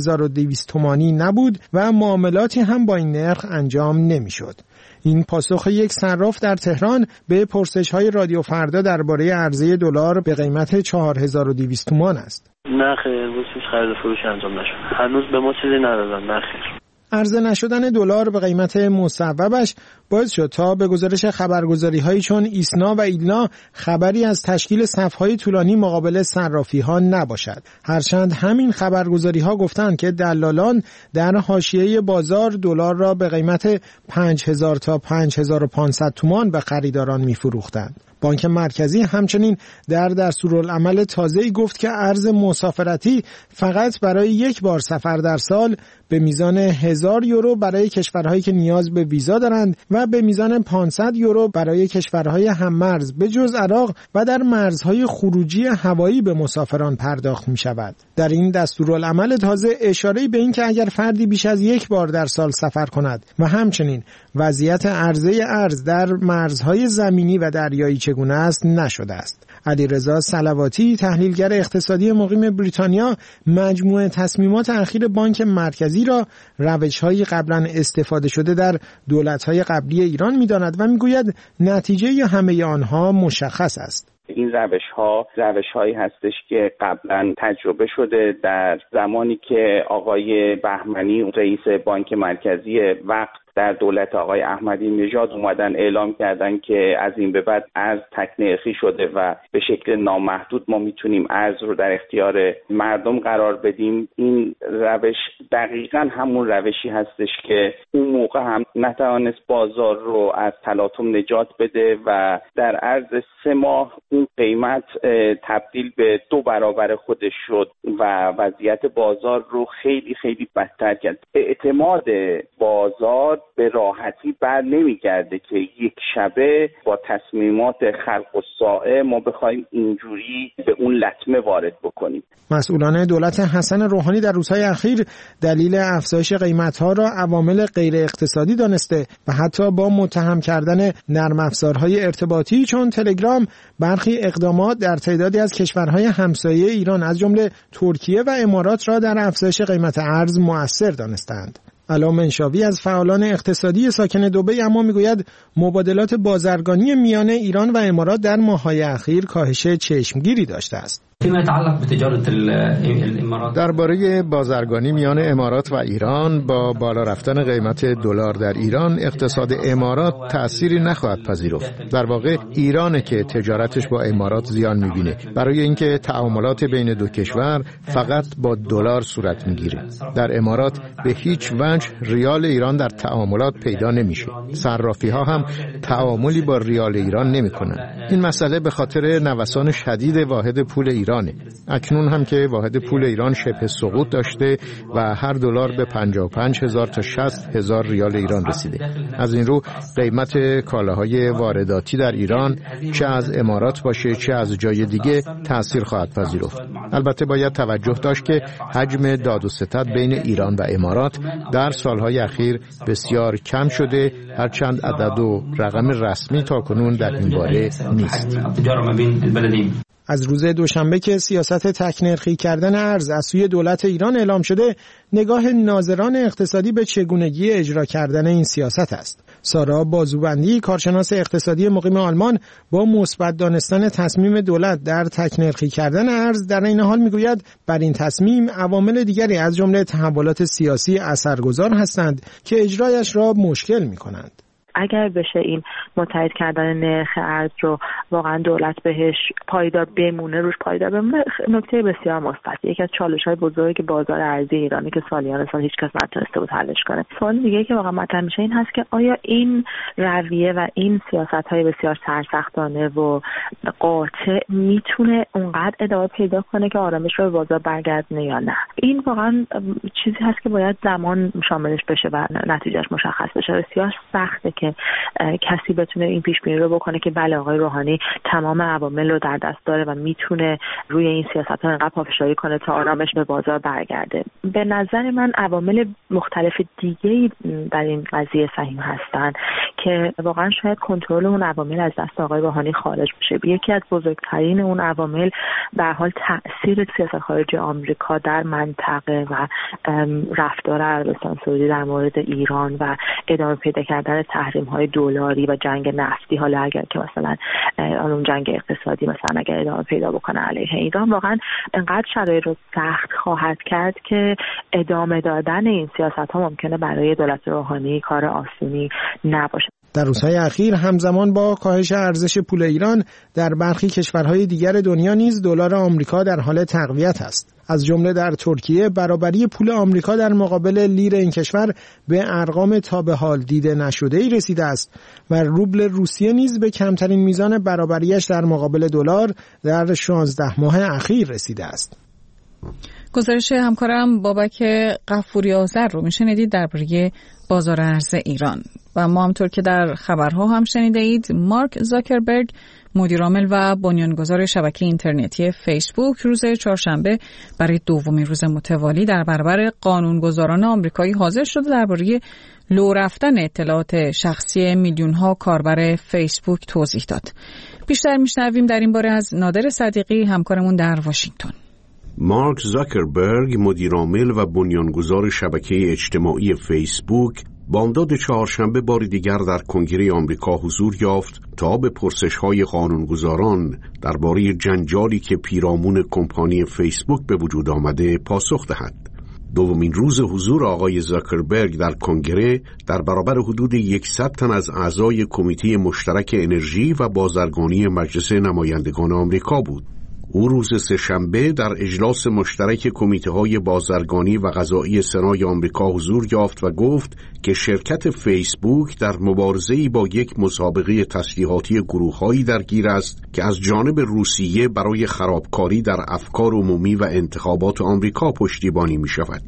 4200 تومانی نبود و معاملاتی هم با این نرخ انجام نمی‌شد. این پاسخ یک صراف در تهران به پرسش‌های رادیو فردا درباره عرضه دلار به قیمت 4200 تومان است. نه خیر، امروز هیچ خرید فروش انجام نشد. هنوز به ما چیزی ندادن. نه خیر. عرضه نشدن دلار به قیمت مصوبش باعث شد تا به گزارش خبرگزاری‌هایی چون ایسنا و ایلنا خبری از تشکیل صف‌های طولانی مقابل صرافی‌ها نباشد. هرچند همین خبرگزاری‌ها گفتند که دلالان در حاشیه بازار دلار را به قیمت 5000 تا 5500 تومان به خریداران می‌فروختند. بانک مرکزی همچنین در دستورالعمل تازه‌ای گفت که ارز مسافرتی فقط برای یک بار سفر در سال به میزان 1000 یورو برای کشورهایی که نیاز به ویزا دارند و به میزان 500 یورو برای کشورهای هم‌مرز به جز عراق و در مرزهای خروجی هوایی به مسافران پرداخت می‌شود. در این دستورالعمل تازه اشاره‌ای به این که اگر فردی بیش از یک بار در سال سفر کند و همچنین وضعیت عرضه ارز در مرزهای زمینی و دریایی چگونه است نشده است. علیرضا صلواتی تحلیلگر اقتصادی مقیم بریتانیا مجموعه تصمیمات اخیر بانک مرکزی را روش‌های قبلا استفاده شده در دولت‌های قبلی ایران می‌داند و می‌گوید نتیجه همه آنها مشخص است. این روش‌هایی هستش که قبلا تجربه شده در زمانی که آقای بهمنی رئیس بانک مرکزی وقت در دولت آقای احمدی نژاد اومدن اعلام کردن که از این به بعد ارز تکنرخی شده و به شکل نامحدود ما میتونیم ارز رو در اختیار مردم قرار بدیم. این روش دقیقاً همون روشی هستش که اون موقع هم نتوانست بازار رو از تلاطم نجات بده و در عرض 3 ماه اون قیمت تبدیل به 2 برابر خودش شد و وضعیت بازار رو خیلی خیلی بدتر کرد. اعتماد بازار به راحتی بر نمیگرده که یک شبه با تصمیمات خلق الساعه ما بخوایم اینجوری به اون لطمه وارد بکنیم. مسئولان دولت حسن روحانی در روزهای اخیر دلیل افزایش قیمت‌ها را عوامل غیر اقتصادی دانسته و حتی با متهم کردن نرم افزارهای ارتباطی چون تلگرام برخی اقدامات در تعدادی از کشورهای همسایه ایران از جمله ترکیه و امارات را در افزایش قیمت ارز مؤثر دانستند. علا منشاوی از فعالان اقتصادی ساکن دبی اما میگوید مبادلات بازرگانی میان ایران و امارات در ماه‌های اخیر کاهش چشمگیری داشته است. فيما يتعلق بتجارة الإمارات درباره بازرگانی میان امارات و ایران با بالا رفتن قیمت دلار در ایران اقتصاد امارات تأثیری نخواهد پذیرفت. در واقع ایرانه که تجارتش با امارات زیان میبینه برای اینکه تعاملات بین دو کشور فقط با دلار صورت میگیره. در امارات به هیچ وجه ریال ایران در تعاملات پیدا نمیشه. صرافی ها هم تعاملی با ریال ایران نمیکنن. این مسئله به خاطر نوسان شدید واحد پول ایرانه. اکنون هم که واحد پول ایران شبه سقوط داشته و هر دلار به 55,000 تا 60,000 ریال ایران رسیده. از این رو قیمت کالاهای وارداتی در ایران چه از امارات باشه چه از جای دیگه تأثیر خواهد پذیرفت. البته باید توجه داشت که حجم داد و ستد بین ایران و امارات در سالهای اخیر بسیار کم شده، هرچند عدد و رقم رسمی تاکنون در این باره نیست. از روز دوشنبه که سیاست تکنرخی کردن ارز از سوی دولت ایران اعلام شده، نگاه ناظران اقتصادی به چگونگی اجرا کردن این سیاست است. سارا بازوبندی، کارشناس اقتصادی مقیم آلمان، با مثبت دانستن تصمیم دولت در تکنرخی کردن ارز در این حال میگوید بر این تصمیم عوامل دیگری از جمله تحولات سیاسی اثرگذار هستند که اجرایش را مشکل می‌کنند. اگر بشه این متحد کردن نرخ ارز رو واقعا دولت بهش پایدار بمونه، روش پایدار بمونه، نکته بسیار مثبت. یکی از چالش‌های بزرگ بازار ارزی ایرانی که سالیان سال هیچ کس نتونسته بود حلش کنه. سوال دیگه که واقعا مطرح میشه این هست که آیا این رویه و این سیاست‌های بسیار سرسختانه و قاطع میتونه اونقدر ادامه پیدا کنه که آرامش رو به بازار برگردونه یا نه؟ این واقعا چیزی هست که باید زمان شاملش بشه و نتیجهش مشخص بشه. بسیار سخته که کسی بتونه این پیش بینی رو بکنه که بله آقای روحانی تمام عوامل رو در دست داره و میتونه روی این سیاست‌ها انقدر پافشاری کنه تا آرامش به بازار برگرده. به نظر من عوامل مختلف دیگه‌ای در این قضیه سهیم هستن که واقعا شاید کنترل اون عوامل از دست آقای روحانی خارج بشه. یکی از بزرگترین اون عوامل به هر حال تأثیر سیاست خارجی آمریکا در منطقه و رفتار عربستان سعودی در مورد ایران و ادامه پیدا کردن تحریم‌های دلاری و جنگ نفتی، حالا اگر که مثلا اون جنگ اقتصادی مثلا اگر ادامه پیدا بکنه علیه ایران، واقعا انقدر شرایط رو سخت خواهد کرد که ادامه دادن این سیاست‌ها ممکنه برای دولت روحانی کار آسونی نباشه. در روزهای اخیر همزمان با کاهش ارزش پول ایران در برخی کشورهای دیگر دنیا نیز دلار آمریکا در حال تقویت است. از جمله در ترکیه برابری پول آمریکا در مقابل لیر این کشور به ارقام تا به حال دیده نشده‌ای رسیده است و روبل روسیه نیز به کمترین میزان برابریش در مقابل دلار در 16 ماه اخیر رسیده است. گزارش همکارم بابک غفوری آذر رو میشنیدید درباره بازار ارز ایران. و ما همطور که در خبرها هم شنیده اید، مارک زاکربرگ مدیرعامل و بنیانگذار شبکه اینترنتی فیسبوک روز چهارشنبه برای دومین روز متوالی در برابر قانونگذاران آمریکایی حاضر شد و درباره لو رفتن اطلاعات شخصی میلیون‌ها کاربر فیسبوک توضیح داد. بیشتر میشنویم در این باره از نادر صدیقی همکارمون در واشنگتن. مارک زاکربرگ مدیرعامل و بنیانگذار شبکه اجتماعی فیسبوک بامداد چهارشنبه بار دیگر در کنگره آمریکا حضور یافت تا به پرسش‌های قانونگذاران درباره جنجالی که پیرامون کمپانی فیسبوک به وجود آمده پاسخ دهد. دومین روز حضور آقای زاکربرگ در کنگره در برابر حدود 100 تن از اعضای کمیته مشترک انرژی و بازرگانی مجلس نمایندگان آمریکا بود. او روز سه‌شنبه در اجلاس مشترک کمیته‌های بازرگانی و قضایی سنای آمریکا حضور یافت و گفت که شرکت فیسبوک در مبارزه‌ای با یک مسابقه تسلیحاتی گروه‌هایی درگیر است که از جانب روسیه برای خرابکاری در افکار عمومی و انتخابات آمریکا پشتیبانی می‌شود.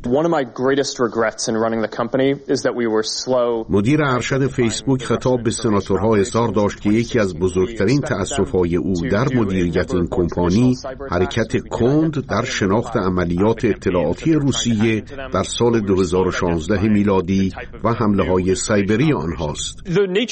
مدیر ارشد فیسبوک خطاب به سناتورها اظهار داشت که یکی از بزرگترین تأسف‌های او در مدیریت این کمپانی حرکت کند در شناخت عملیات اطلاعاتی روسیه در سال 2016 میلادی و حمله‌های سایبری آنهاست.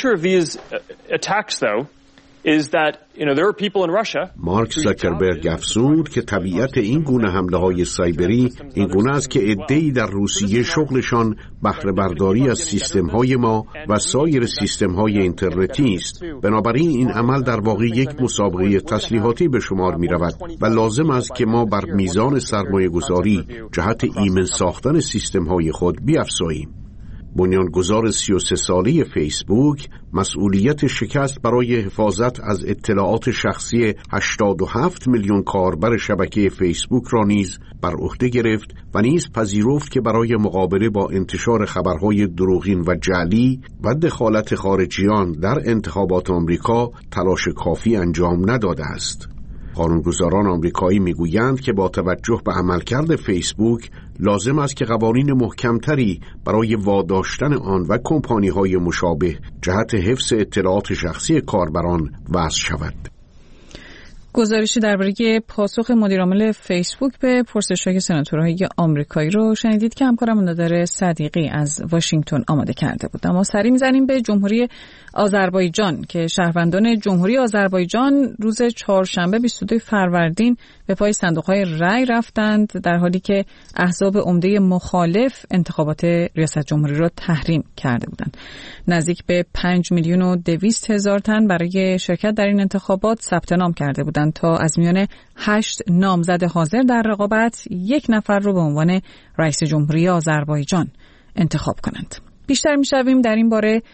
مارک زاکربرگ افزود که طبیعت این گونه حمله‌های سایبری این گونه است که عده‌ای در روسیه شغلشان بهره برداری از سیستم‌های ما و سایر سیستم‌های اینترنتی است. بنابراین این عمل در واقع یک مسابقه تسلیحاتی به شمار می‌رود و لازم است که ما بر میزان سرمایه‌گذاری جهت ایمن ساختن سیستم‌های خود بیفزاییم. بنیانگذار 33 ساله فیسبوک مسئولیت شکست برای حفاظت از اطلاعات شخصی 87 میلیون کاربر شبکه فیسبوک را نیز بر عهده گرفت و نیز پذیرفت که برای مقابله با انتشار خبرهای دروغین و جعلی و دخالت خارجیان در انتخابات آمریکا تلاش کافی انجام نداده است. قانونگذاران آمریکایی میگویند که با توجه به عملکرد فیسبوک لازم است که قوانین محکمتری برای واداشتن آن و کمپانی‌های مشابه جهت حفظ اطلاعات شخصی کاربران وضع شود. گزارشی درباره پاسخ مدیرعامل فیسبوک به پرسش‌های سناتورهای آمریکایی رو شنیدید که همکارم نادر صدیقی از واشنگتن آماده کرده بود. اما سری می‌زنیم به جمهوری آذربایجان که شهروندان جمهوری آذربایجان روز چهارشنبه 22 فروردین به پای صندوق‌های رای رفتند، در حالی که احزاب عمده مخالف انتخابات ریاست جمهوری را تحریم کرده بودند. نزدیک به 5,200,000 تن برای شرکت در این انتخابات ثبت نام کرده بودند تا از میان 8 نامزد حاضر در رقابت 1 نفر رو به عنوان رئیس جمهوری آذربایجان انتخاب کنند. بیشتر می‌شویم در این باره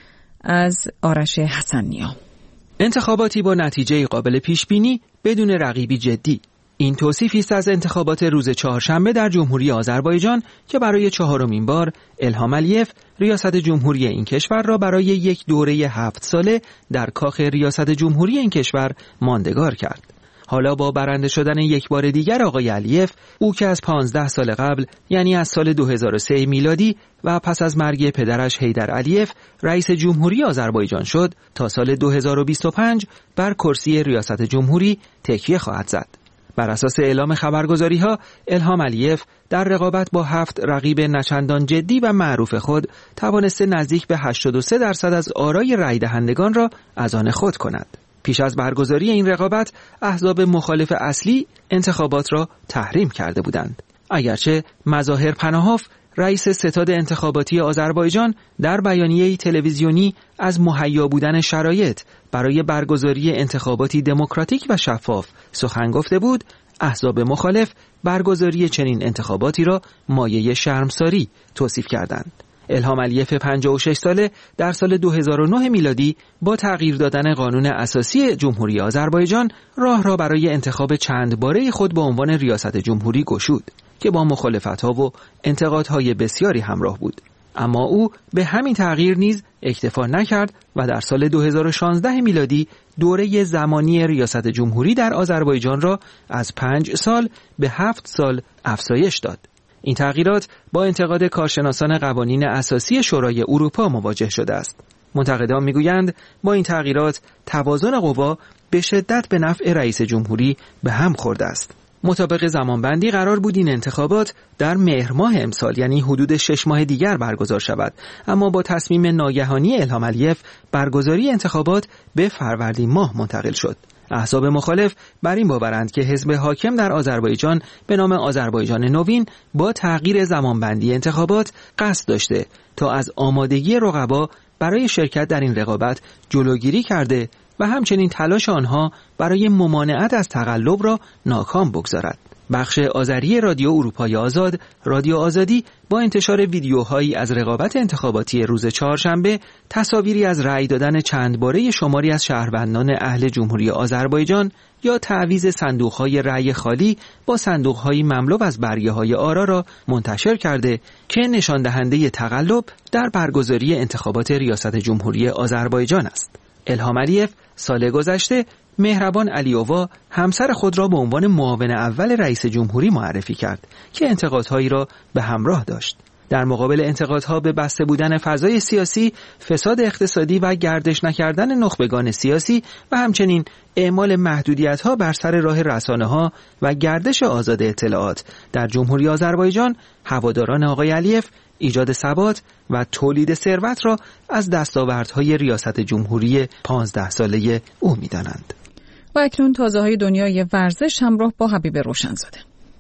از آرش حسن‌نیا. انتخاباتی با نتیجه قابل پیشبینی بدون رقیبی جدی. این توصیفی است از انتخابات روز چهارشنبه در جمهوری آذربایجان که برای 4مین بار الهام علیف ریاست جمهوری این کشور را برای یک دوره 7 ساله در کاخ ریاست جمهوری این کشور ماندگار کرد. حالا با برنده شدن یک بار دیگر آقای علیف، او که از 15 سال قبل یعنی از سال 2003 میلادی و پس از مرگ پدرش حیدر علیف رئیس جمهوری آذربایجان شد، تا سال 2025 بر کرسی ریاست جمهوری تکیه خواهد زد. بر اساس اعلام خبرگزاری‌ها، الهام علیف در رقابت با 7 رقیب نچندان جدی و معروف خود توانسته نزدیک به 83% از آرای رای دهندگان را از آن خود کند. پیش از برگزاری این رقابت، احزاب مخالف اصلی انتخابات را تحریم کرده بودند. اگرچه مظاهر پناهاف، رئیس ستاد انتخاباتی آذربایجان، در بیانیه‌ای تلویزیونی از مهیا بودن شرایط برای برگزاری انتخاباتی دموکراتیک و شفاف سخن گفته بود، احزاب مخالف برگزاری چنین انتخاباتی را مایه شرمساری توصیف کردند. الهام علیف 56 ساله در سال 2009 میلادی با تغییر دادن قانون اساسی جمهوری آذربایجان راه را برای انتخاب چند باره خود به عنوان ریاست جمهوری گشود که با مخالفت‌ها و انتقادهای بسیاری همراه بود. اما او به همین تغییر نیز اکتفا نکرد و در سال 2016 میلادی دوره زمانی ریاست جمهوری در آذربایجان را از 5 سال به 7 سال افزایش داد. این تغییرات با انتقاد کارشناسان قوانین اساسی شورای اروپا مواجه شده است. منتقدان میگویند با این تغییرات توازن قوا به شدت به نفع رئیس جمهوری به هم خورده است. مطابق زمانبندی قرار بود این انتخابات در مهر ماه امسال یعنی حدود 6 ماه دیگر برگزار شود، اما با تصمیم ناگهانی الهام علیف برگزاری انتخابات به فروردین ماه منتقل شد. احزاب مخالف بر این باورند که حزب حاکم در آذربایجان به نام آذربایجان نوین با تغییر زمانبندی انتخابات قصد داشته تا از آمادگی رقبا برای شرکت در این رقابت جلوگیری کرده و همچنین تلاش آنها برای ممانعت از تقلب را ناکام بگذارد. بخش آذری رادیو اروپای آزاد، رادیو آزادی، با انتشار ویدیوهایی از رقابت انتخاباتی روز چهارشنبه، تصاویری از رأی دادن چند باره شماری از شهروندان اهل جمهوری آذربایجان یا تعویض صندوق‌های رأی خالی با صندوق‌های مملو از برگه‌های آرا را منتشر کرده که نشان دهنده تقلب در برگزاری انتخابات ریاست جمهوری آذربایجان است. الهام علیف سال گذشته مهربان علیووا همسر خود را به عنوان معاون اول رئیس جمهوری معرفی کرد که انتقادهایی را به همراه داشت. در مقابل انتقادها به بسته بودن فضای سیاسی، فساد اقتصادی و گردش نکردن نخبگان سیاسی و همچنین اعمال محدودیت‌ها بر سر راه رسانه‌ها و گردش آزاد اطلاعات در جمهوری آذربایجان، هواداران آقای علیف ایجاد ثبات و تولید ثروت را از دستاوردهای ریاست جمهوری 15 ساله او می‌دانند. و اکنون تازه‌های دنیای ورزش همراه با حبیب روشنزاده.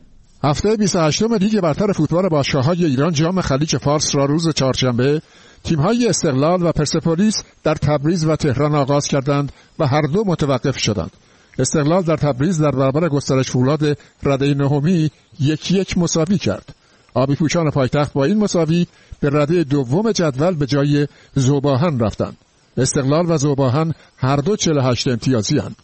هفته 28 لیگ برتر فوتبال باشگاه‌های ایران جام خلیج فارس را روز چهارشنبه تیم‌های استقلال و پرسپولیس در تبریز و تهران آغاز کردند و هر دو متوقف شدند. استقلال در تبریز در برابر گسترش فولاد رده نهمی 1-1 مساوی کرد. آبی پوشان پایتخت با این مساوی به رده دوم جدول به جای ذوباهن رفتند. استقلال و ذوباهن هر دو 48 امتیازی هستند.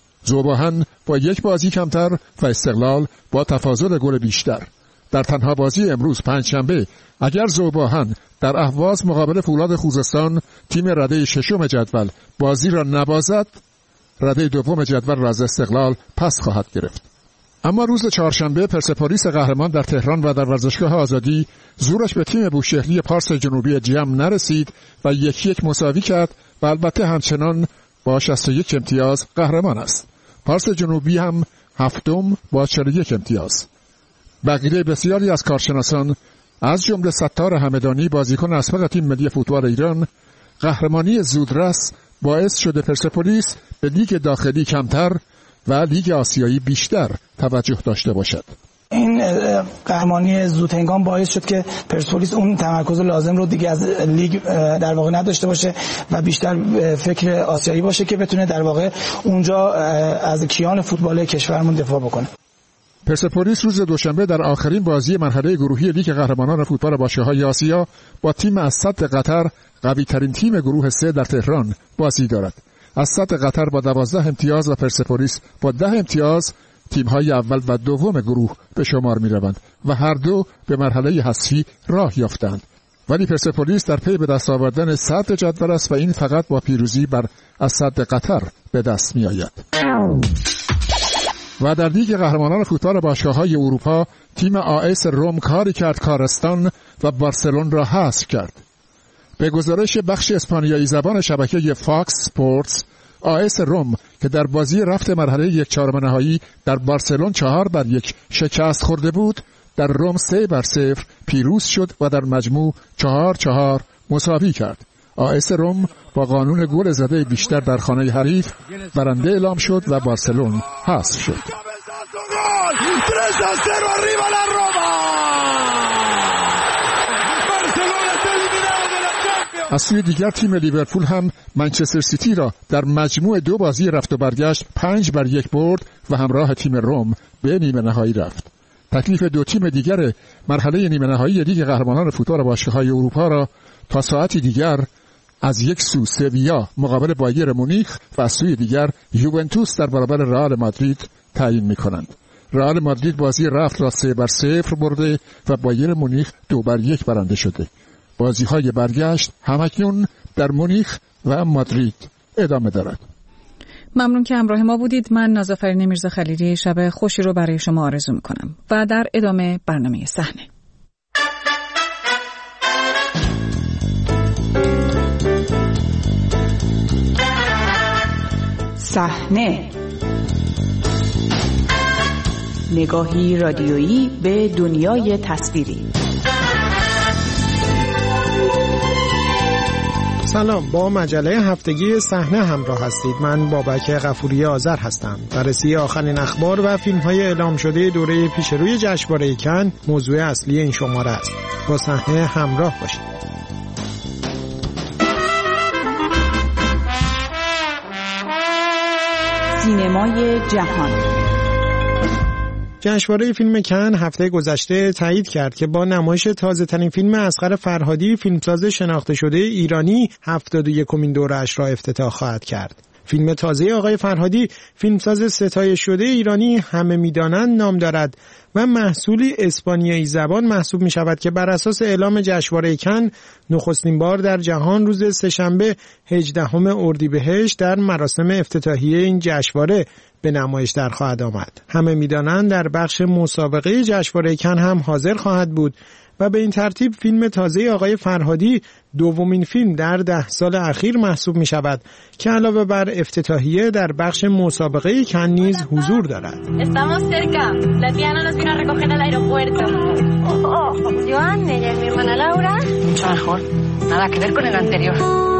ذوباهن با یک بازی کمتر و استقلال با تفاضل گل بیشتر. در تنها بازی امروز پنجشنبه اگر ذوباهن در اهواز مقابل فولاد خوزستان تیم رده ششم جدول بازی را نبازد، رده دوم جدول را از استقلال پس خواهد گرفت. اما روز چهارشنبه پرسپولیس قهرمان در تهران و در ورزشگاه آزادی زورش به تیم بوشهری پارس جنوبی جم نرسید و 1-1 مساوی کرد و البته همچنان با 61 امتیاز قهرمان است. پارس جنوبی هم هفتم با 41 امتیاز. بقیه بسیاری از کارشناسان از جمله ستار همدانی بازیکن اسبق تیم ملی فوتبال ایران، قهرمانی زودرس باعث شده پرسپولیس به لیگ داخلی کمتر و لیگ آسیایی بیشتر توجه داشته باشد. این قهرمانی زودهنگام باعث شد که پرسپولیس اون تمرکز لازم رو دیگه از لیگ در واقع نداشته باشه و بیشتر فکر آسیایی باشه که بتونه در واقع اونجا از کیان فوتبال کشورمون دفاع بکنه. پرسپولیس روز دوشنبه در آخرین بازی مرحله گروهی لیگ قهرمانان فوتبال باشگاه‌های آسیا با تیم از صدر قطر قوی ترین تیم گروه 3 در تهران بازی دارد. از سطح قطر با 12 امتیاز و پرسپولیس با 10 امتیاز تیم‌های اول و دوم گروه به شمار می‌روند و هر دو به مرحله حذفی راه یافتند. ولی پرسپولیس در پی به دست آوردن صدر جدول است و این فقط با پیروزی بر اسد قطر به دست می‌آید. و در لیگ قهرمانان فوتبال باشگاه‌های اروپا تیم آس روم کاری کرد کارستان و بارسلون را حذف کرد. به گزارش بخش اسپانیایی زبان شبکه فاکس اسپورتس، آس روم که در بازی رفت مرحله 1/4 نهایی در بارسلون 4-1 شکست خورده بود، در روم 3-0 پیروز شد و در مجموع 4-4 مساوی کرد. آس روم با قانون گل زده بیشتر در خانه حریف برنده اعلام شد و بارسلون حذف شد. از سوی دیگر تیم لیورپول هم منچستر سیتی را در مجموع 2 بازی رفت و برگشت 5-1 برد و همراه تیم روم به نیمه نهایی رفت. تکلیف 2 تیم دیگر مرحله نیمه نهایی لیگ قهرمانان فوتبال باشگاه‌های اروپا را تا ساعتی دیگر از یک سو سویا مقابل بایر مونیخ و از سوی دیگر یوونتوس در برابر رئال مادرید تعیین می‌کنند. رئال مادرید بازی رفت را 3-0 برده و بایر مونیخ 2-1 برنده شده. بازی‌های برگشت همکنون در مونیخ و مادرید ادامه دارد. ممنون که همراه ما بودید. من نازافرین میرزا خلیلی شب خوشی رو برای شما آرزو می‌کنم و در ادامه برنامه صحنه. صحنه، نگاهی رادیویی به دنیای تصویری. سلام، با مجله هفتگی صحنه همراه هستید. من بابک غفوری آذر هستم. بررسی آخرین اخبار و فیلم‌های اعلام شده دوره پیشروی جشنواره کن موضوع اصلی این شماره است. با صحنه همراه باشید. سینمای جهان. جشنواره فیلم کن هفته گذشته تایید کرد که با نمایش تازه‌ترین فیلم اصغر فرهادی، فیلمساز شناخته شده ایرانی 71مین دوره‌اش را افتتاح خواهد کرد. فیلم تازه آقای فرهادی، فیلمساز ستایش شده ایرانی همه می‌دانند نام دارد و محصولی اسپانیایی زبان محسوب می‌شود که بر اساس اعلام جشنواره کن نخستین بار در جهان روز سه‌شنبه 18 اردیبهشت در مراسم افتتاحیه این جشنواره به نمایش در خواهد آمد. همه می‌دانند در بخش مسابقه جشنواره کن هم حاضر خواهد بود و به این ترتیب فیلم تازه آقای فرهادی دومین فیلم در 10 سال اخیر محسوب می شود که علاوه br افتتاحیه در بخش مسابقه کن نیز حضور دارد. Estamos cerca. La tía no nos vino a recoger al aeropuerto. Joan, ella es mi hermana Laura. Mucho mejor. Nada que ver con el anterior.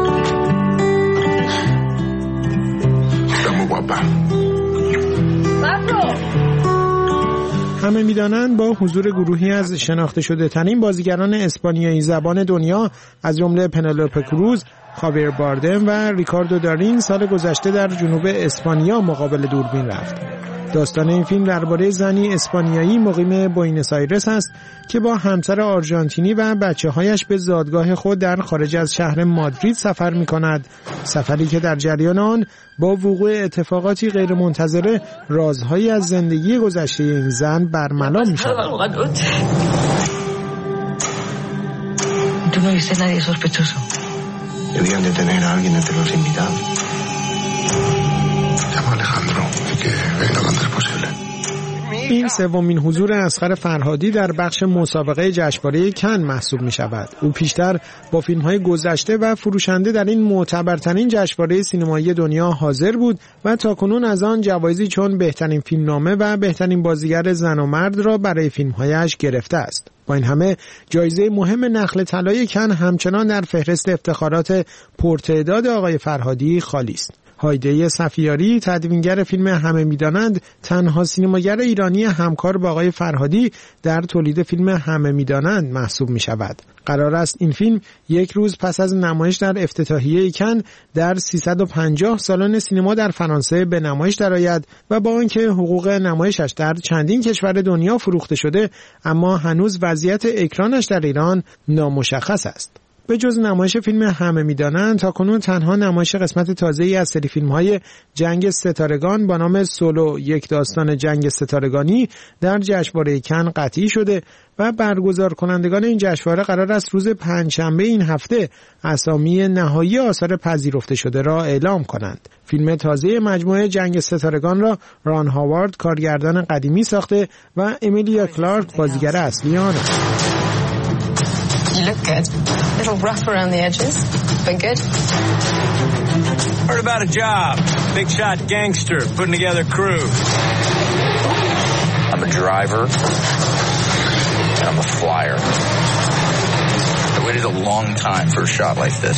Está muy guapa. ¡Paco! همه می‌دانند با حضور گروهی از شناخته شده ترین بازیگران اسپانیایی زبان دنیا از جمله پنلوپه کروز، خاویر باردم و ریکاردو دارین سال گذشته در جنوب اسپانیا مقابل دوربین رفت. داستان این فیلم درباره زنی اسپانیایی مقیم بوئنوس آیرس است که با همسر آرژانتینی و بچه‌هایش به زادگاه خود در خارج از شهر مادرید سفر می‌کند. سفری که در جریان آن با وقوع اتفاقاتی غیرمنتظره رازهایی از زندگی گذشته این زن برملا می‌شود. ¿Tú no viste nadie sospechoso? Debían de tener a alguien entre los invitados. Llama a Alejandro que venga lo antes posible. این سومین حضور اصغر فرهادی در بخش مسابقه جشنواره کن محسوب می شود. او پیشتر با فیلم‌های گذشته و فروشنده در این معتبرترین جشنواره سینمایی دنیا حاضر بود و تاکنون از آن جوایزی چون بهترین فیلمنامه و بهترین بازیگر زن و مرد را برای فیلم‌هایش گرفته است. با این همه جایزه مهم نخل طلای کن همچنان در فهرست افتخارات پرتعداد آقای فرهادی خالی است. هایده صفیاری، تدوینگر فیلم همه میدانند، تنها سینماگر ایرانی همکار با آقای فرهادی در تولید فیلم همه میدانند محسوب می شود. قرار است این فیلم یک روز پس از نمایش در افتتاحیه کن در 350 سالن سینما در فرانسه به نمایش درآید و با آنکه حقوق نمایشش در چندین کشور دنیا فروخته شده، اما هنوز وضعیت اکرانش در ایران نامشخص است. به جز نمایش فیلم همه میدانند، تاکنون تنها نمایش قسمت تازه‌ای از سری فیلم‌های جنگ ستارگان با نام سولو، یک داستان جنگ ستارگانی در جشنواره کن قطعی شده و برگزار کنندگان این جشنواره قرار است روز پنجشنبه این هفته اسامی نهایی آثار پذیرفته شده را اعلام کنند. فیلم تازه مجموعه جنگ ستارگان را ران هاوارد کارگردان قدیمی ساخته و امیلیا کلارک بازیگر اصلی آن است. You look good. A little rough around the edges, but good. Heard about a job. Big shot gangster putting together crew. I'm a driver. And I'm a flyer. I waited a long time for a shot like this.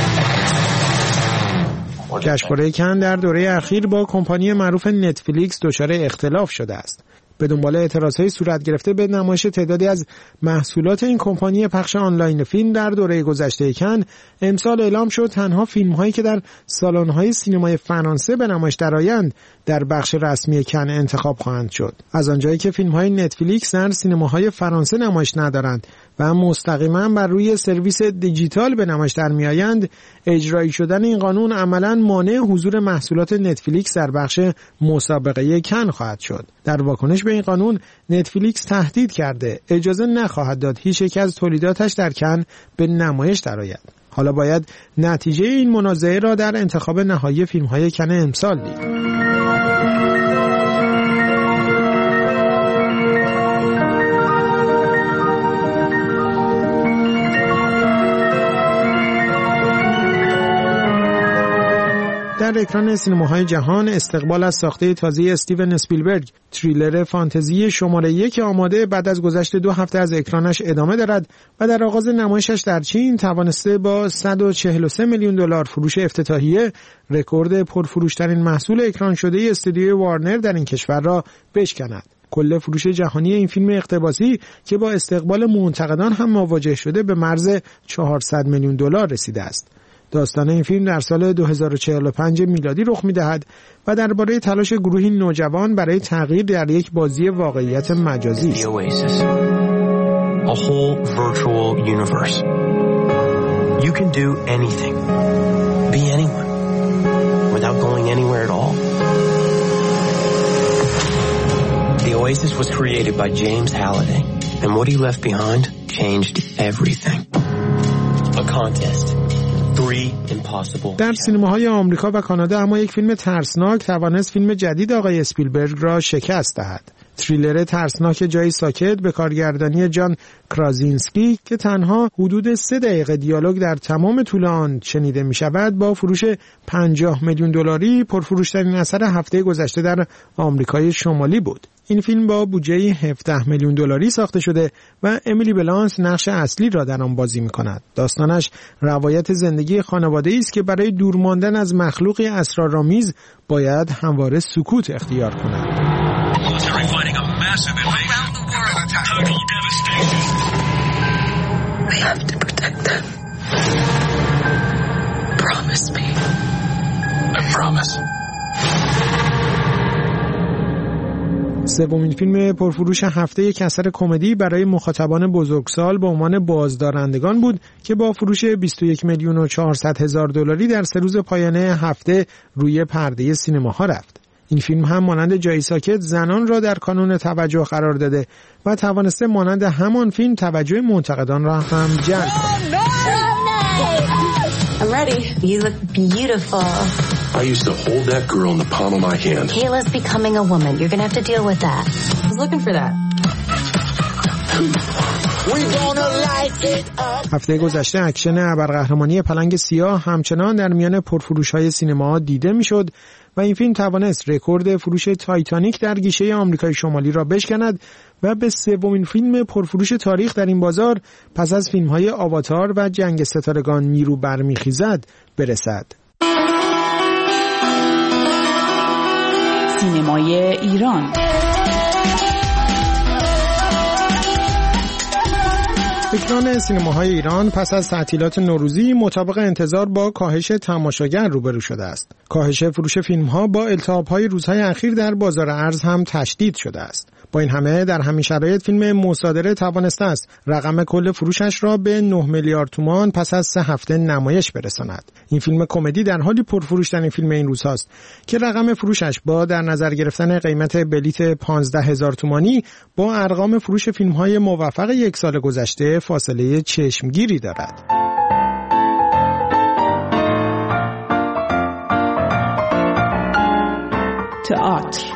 جشنواره کن در دوره اخیر با کمپانی معروف نتفلیکس دچار اختلاف شده است. به دنبال اعتراضهای صورت گرفته به نمایش تعدادی از محصولات این کمپانی پخش آنلاین فیلم در دوره گذشته کن، امسال اعلام شد تنها فیلم‌هایی که در سالن‌های سینمای فرانسه به نمایش درآیند در بخش رسمی کن انتخاب خواهند شد. از آنجایی که فیلم‌های نتفلیکس در سینماهای فرانسه نمایش ندارند و مستقیما بر روی سرویس دیجیتال به نمایش درمی‌آیند، اجرایی شدن این قانون عملاً مانع حضور محصولات نتفلیکس در بخش مسابقه کن خواهد شد. در واکنش به این قانون، نتفلیکس تهدید کرده اجازه نخواهد داد هیچ یک از تولیداتش در کن به نمایش درآید. حالا باید نتیجه این منازعه را در انتخاب نهایی فیلم‌های کن امسال دید. در اکران سینماهای جهان استقبال از ساخته تازه استیون اسپیلبرگ، تریلر فانتزی شماره 1 آماده بعد از گذشت 2 هفته از اکرانش ادامه دارد و در آغاز نمایشش در چین توانسته با 143 میلیون دلار فروش افتتاحیه رکورد پرفروشترین محصول اکران شده استودیوی وارنر در این کشور را بشکند. کل فروش جهانی این فیلم اقتباسی که با استقبال منتقدان هم مواجه شده به مرز 400 میلیون دلار رسیده است. داستان این فیلم در سال 2045 میلادی رخ می‌دهد و درباره تلاش گروهی نوجوان برای تغییر در یک بازی واقعیت مجازی است. A whole virtual universe. You can do anything. Be anyone without going anywhere at all. The Oasis was created by James Halliday, and what he left behind changed everything. A contest. در سینماهای آمریکا و کانادا اما یک فیلم ترسناک توانست فیلم جدید آقای اسپیلبرگ را شکست دهد. تریلر ترسناک جای ساکت به کارگردانی جان کرازینسکی که تنها حدود 3 دقیقه دیالوگ در تمام طول آن شنیده می شود با فروش 50 میلیون دلاری پرفروشترین اثر هفته گذشته در آمریکای شمالی بود. این فیلم با بودجه 17 میلیون دلاری ساخته شده و امیلی بلانس نقش اصلی را در آن بازی می‌کند. داستانش روایت زندگی خانواده‌ای است که برای دور ماندن از مخلوقی اسرارآمیز باید همواره سکوت اختیار کند. سومین فیلم پرفروش هفته یک اثر کمدی برای مخاطبان بزرگسال به عنوان بازدارندگان بود که با فروش 21 میلیون و 400 هزار دلاری در 3 روز پایانه هفته روی پرده سینماها رفت. این فیلم هم مانند جای ساکت زنان را در کانون توجه قرار داده و توانسته مانند همان فیلم توجه منتقدان را هم جلب کند. I'm ready. You look beautiful. I used to hold that girl in the palm of my hand. Kayla's becoming a woman. You're going to have to deal with that. I was looking for that. هفته گذشته اکشن ابرقهرمانی پلنگ سیاه همچنان در میان پرفروش‌های سینما دیده میشد و این فیلم توانست رکورد فروش تایتانیک در گیشه آمریکای شمالی را بشکند و به سومین فیلم پرفروش تاریخ در این بازار پس از فیلم‌های آواتار و جنگ ستارگان نیرو برمیخیزد برسد. سینمای ایران. اکران سینماهای ایران پس از تعطیلات نوروزی مطابق انتظار با کاهش تماشاگر روبرو شده است. کاهش فروش فیلم‌ها با التهاب‌های روزهای اخیر در بازار ارز هم تشدید شده است. با این همه در همین شرایط فیلم مصادره توانسته است رقم کل فروشش را به 9 میلیارد تومان پس از 3 هفته نمایش برساند. این فیلم کمدی در حالی پرفروش‌ترین فیلم این روزهاست که رقم فروشش با در نظر گرفتن قیمت بلیت 15,000 تومانی با ارقام فروش فیلم‌های موفق یک سال گذشته فاصله چشمگیری دارد. تئاتر.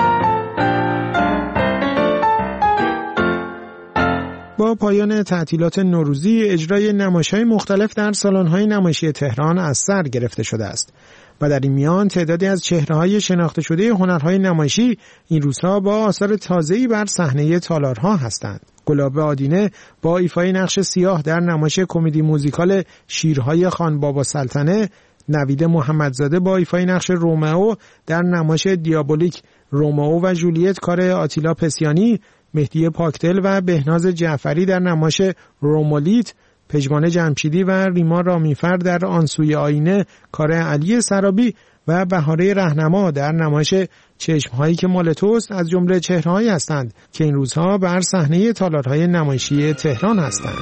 با پایان تعطیلات نوروزی اجرای نمایش‌های مختلف در سالن‌های نمایشی تهران از سر گرفته شده است و در این میان تعدادی از چهره‌های شناخته شده هنرهای نمایشی این روزها با آثار تازه‌ای بر صحنه تالارها هستند. گلاب آدینه با ایفای نقش سیاه در نمایش کمدی موزیکال شیرهای خان بابا سلطنه، نوید محمدزاده با ایفای نقش رومئو در نمایش دیابولیک رومئو و جولیت کار آتیلا پسیانی، مهدی پاکدل و بهناز جعفری در نمایش رومولیت، پژمان جمشیدی و ریما رامیفر در آنسوی آینه کار علی سرابی و بهاره رهنما در نمایش چشمهایی که مال توست از جمله چهره‌هایی هستند که این روزها بر صحنه تالارهای نمایشی تهران هستند.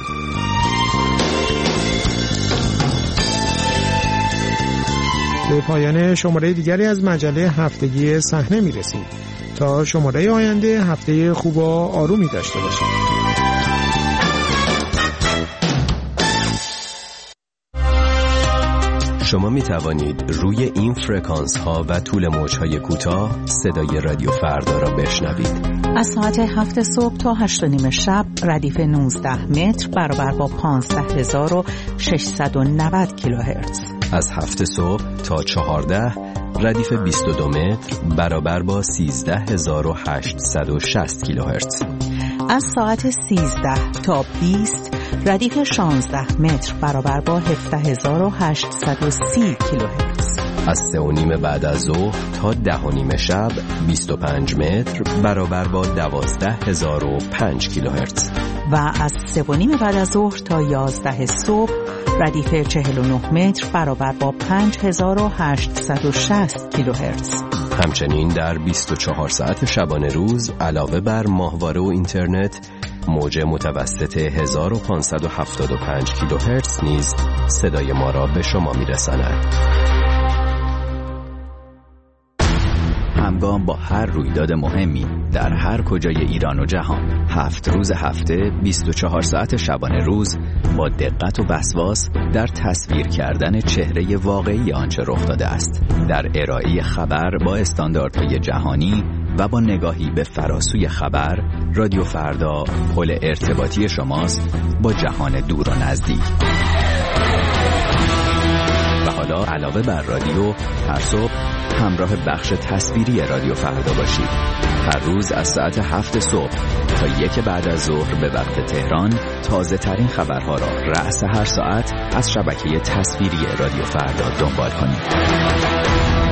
به پایان شماره دیگری از مجله هفتگی صحنه میرسیم. تا شماره آینده هفته خوب و آرومی داشته باشید. شما می توانید روی این فرکانس ها و طول موج های کوتاه صدای رادیو فردا را بشنوید. از ساعت 7 صبح تا 8:30 شب ردیف 19 متر برابر با 15690 کیلوهرتز. از 7 صبح تا 14 ردیف 22 متر برابر با 13860 کیلوهرتز. از ساعت 13 تا 20 ردیف 16 متر برابر با 17830 کیلوهرتز. از 3:30 بعد از ظهر تا 10:30 شب 25 متر برابر با 12005 کیلوهرتز. و از 3:30 بعد از ظهر تا 11 صبح ردیف 49 متر برابر با 5860 کیلوهرتز. همچنین در 24 ساعت شبانه روز علاوه بر ماهواره و اینترنت موج متوسط 1575 کیلوهرتز نیز صدای ما را به شما میرساند. همگام با هر رویداد مهمی در هر کجای ایران و جهان 7 روز هفته 24 ساعت شبانه روز با دقت و وسواس در تصویر کردن چهره واقعی آنچه رخ داده است، در ارائه خبر با استانداردهای جهانی و با نگاهی به فراسوی خبر، رادیو فردا پل ارتباطی شماست با جهان دور و نزدیک. و حالا علاوه بر رادیو هر صبح همراه بخش تصویری رادیو فردا باشید. هر روز از ساعت 7 صبح تا 1 بعد از ظهر به وقت تهران تازه ترین خبرها را رأس هر ساعت از شبکه تصویری رادیو فردا دنبال کنید.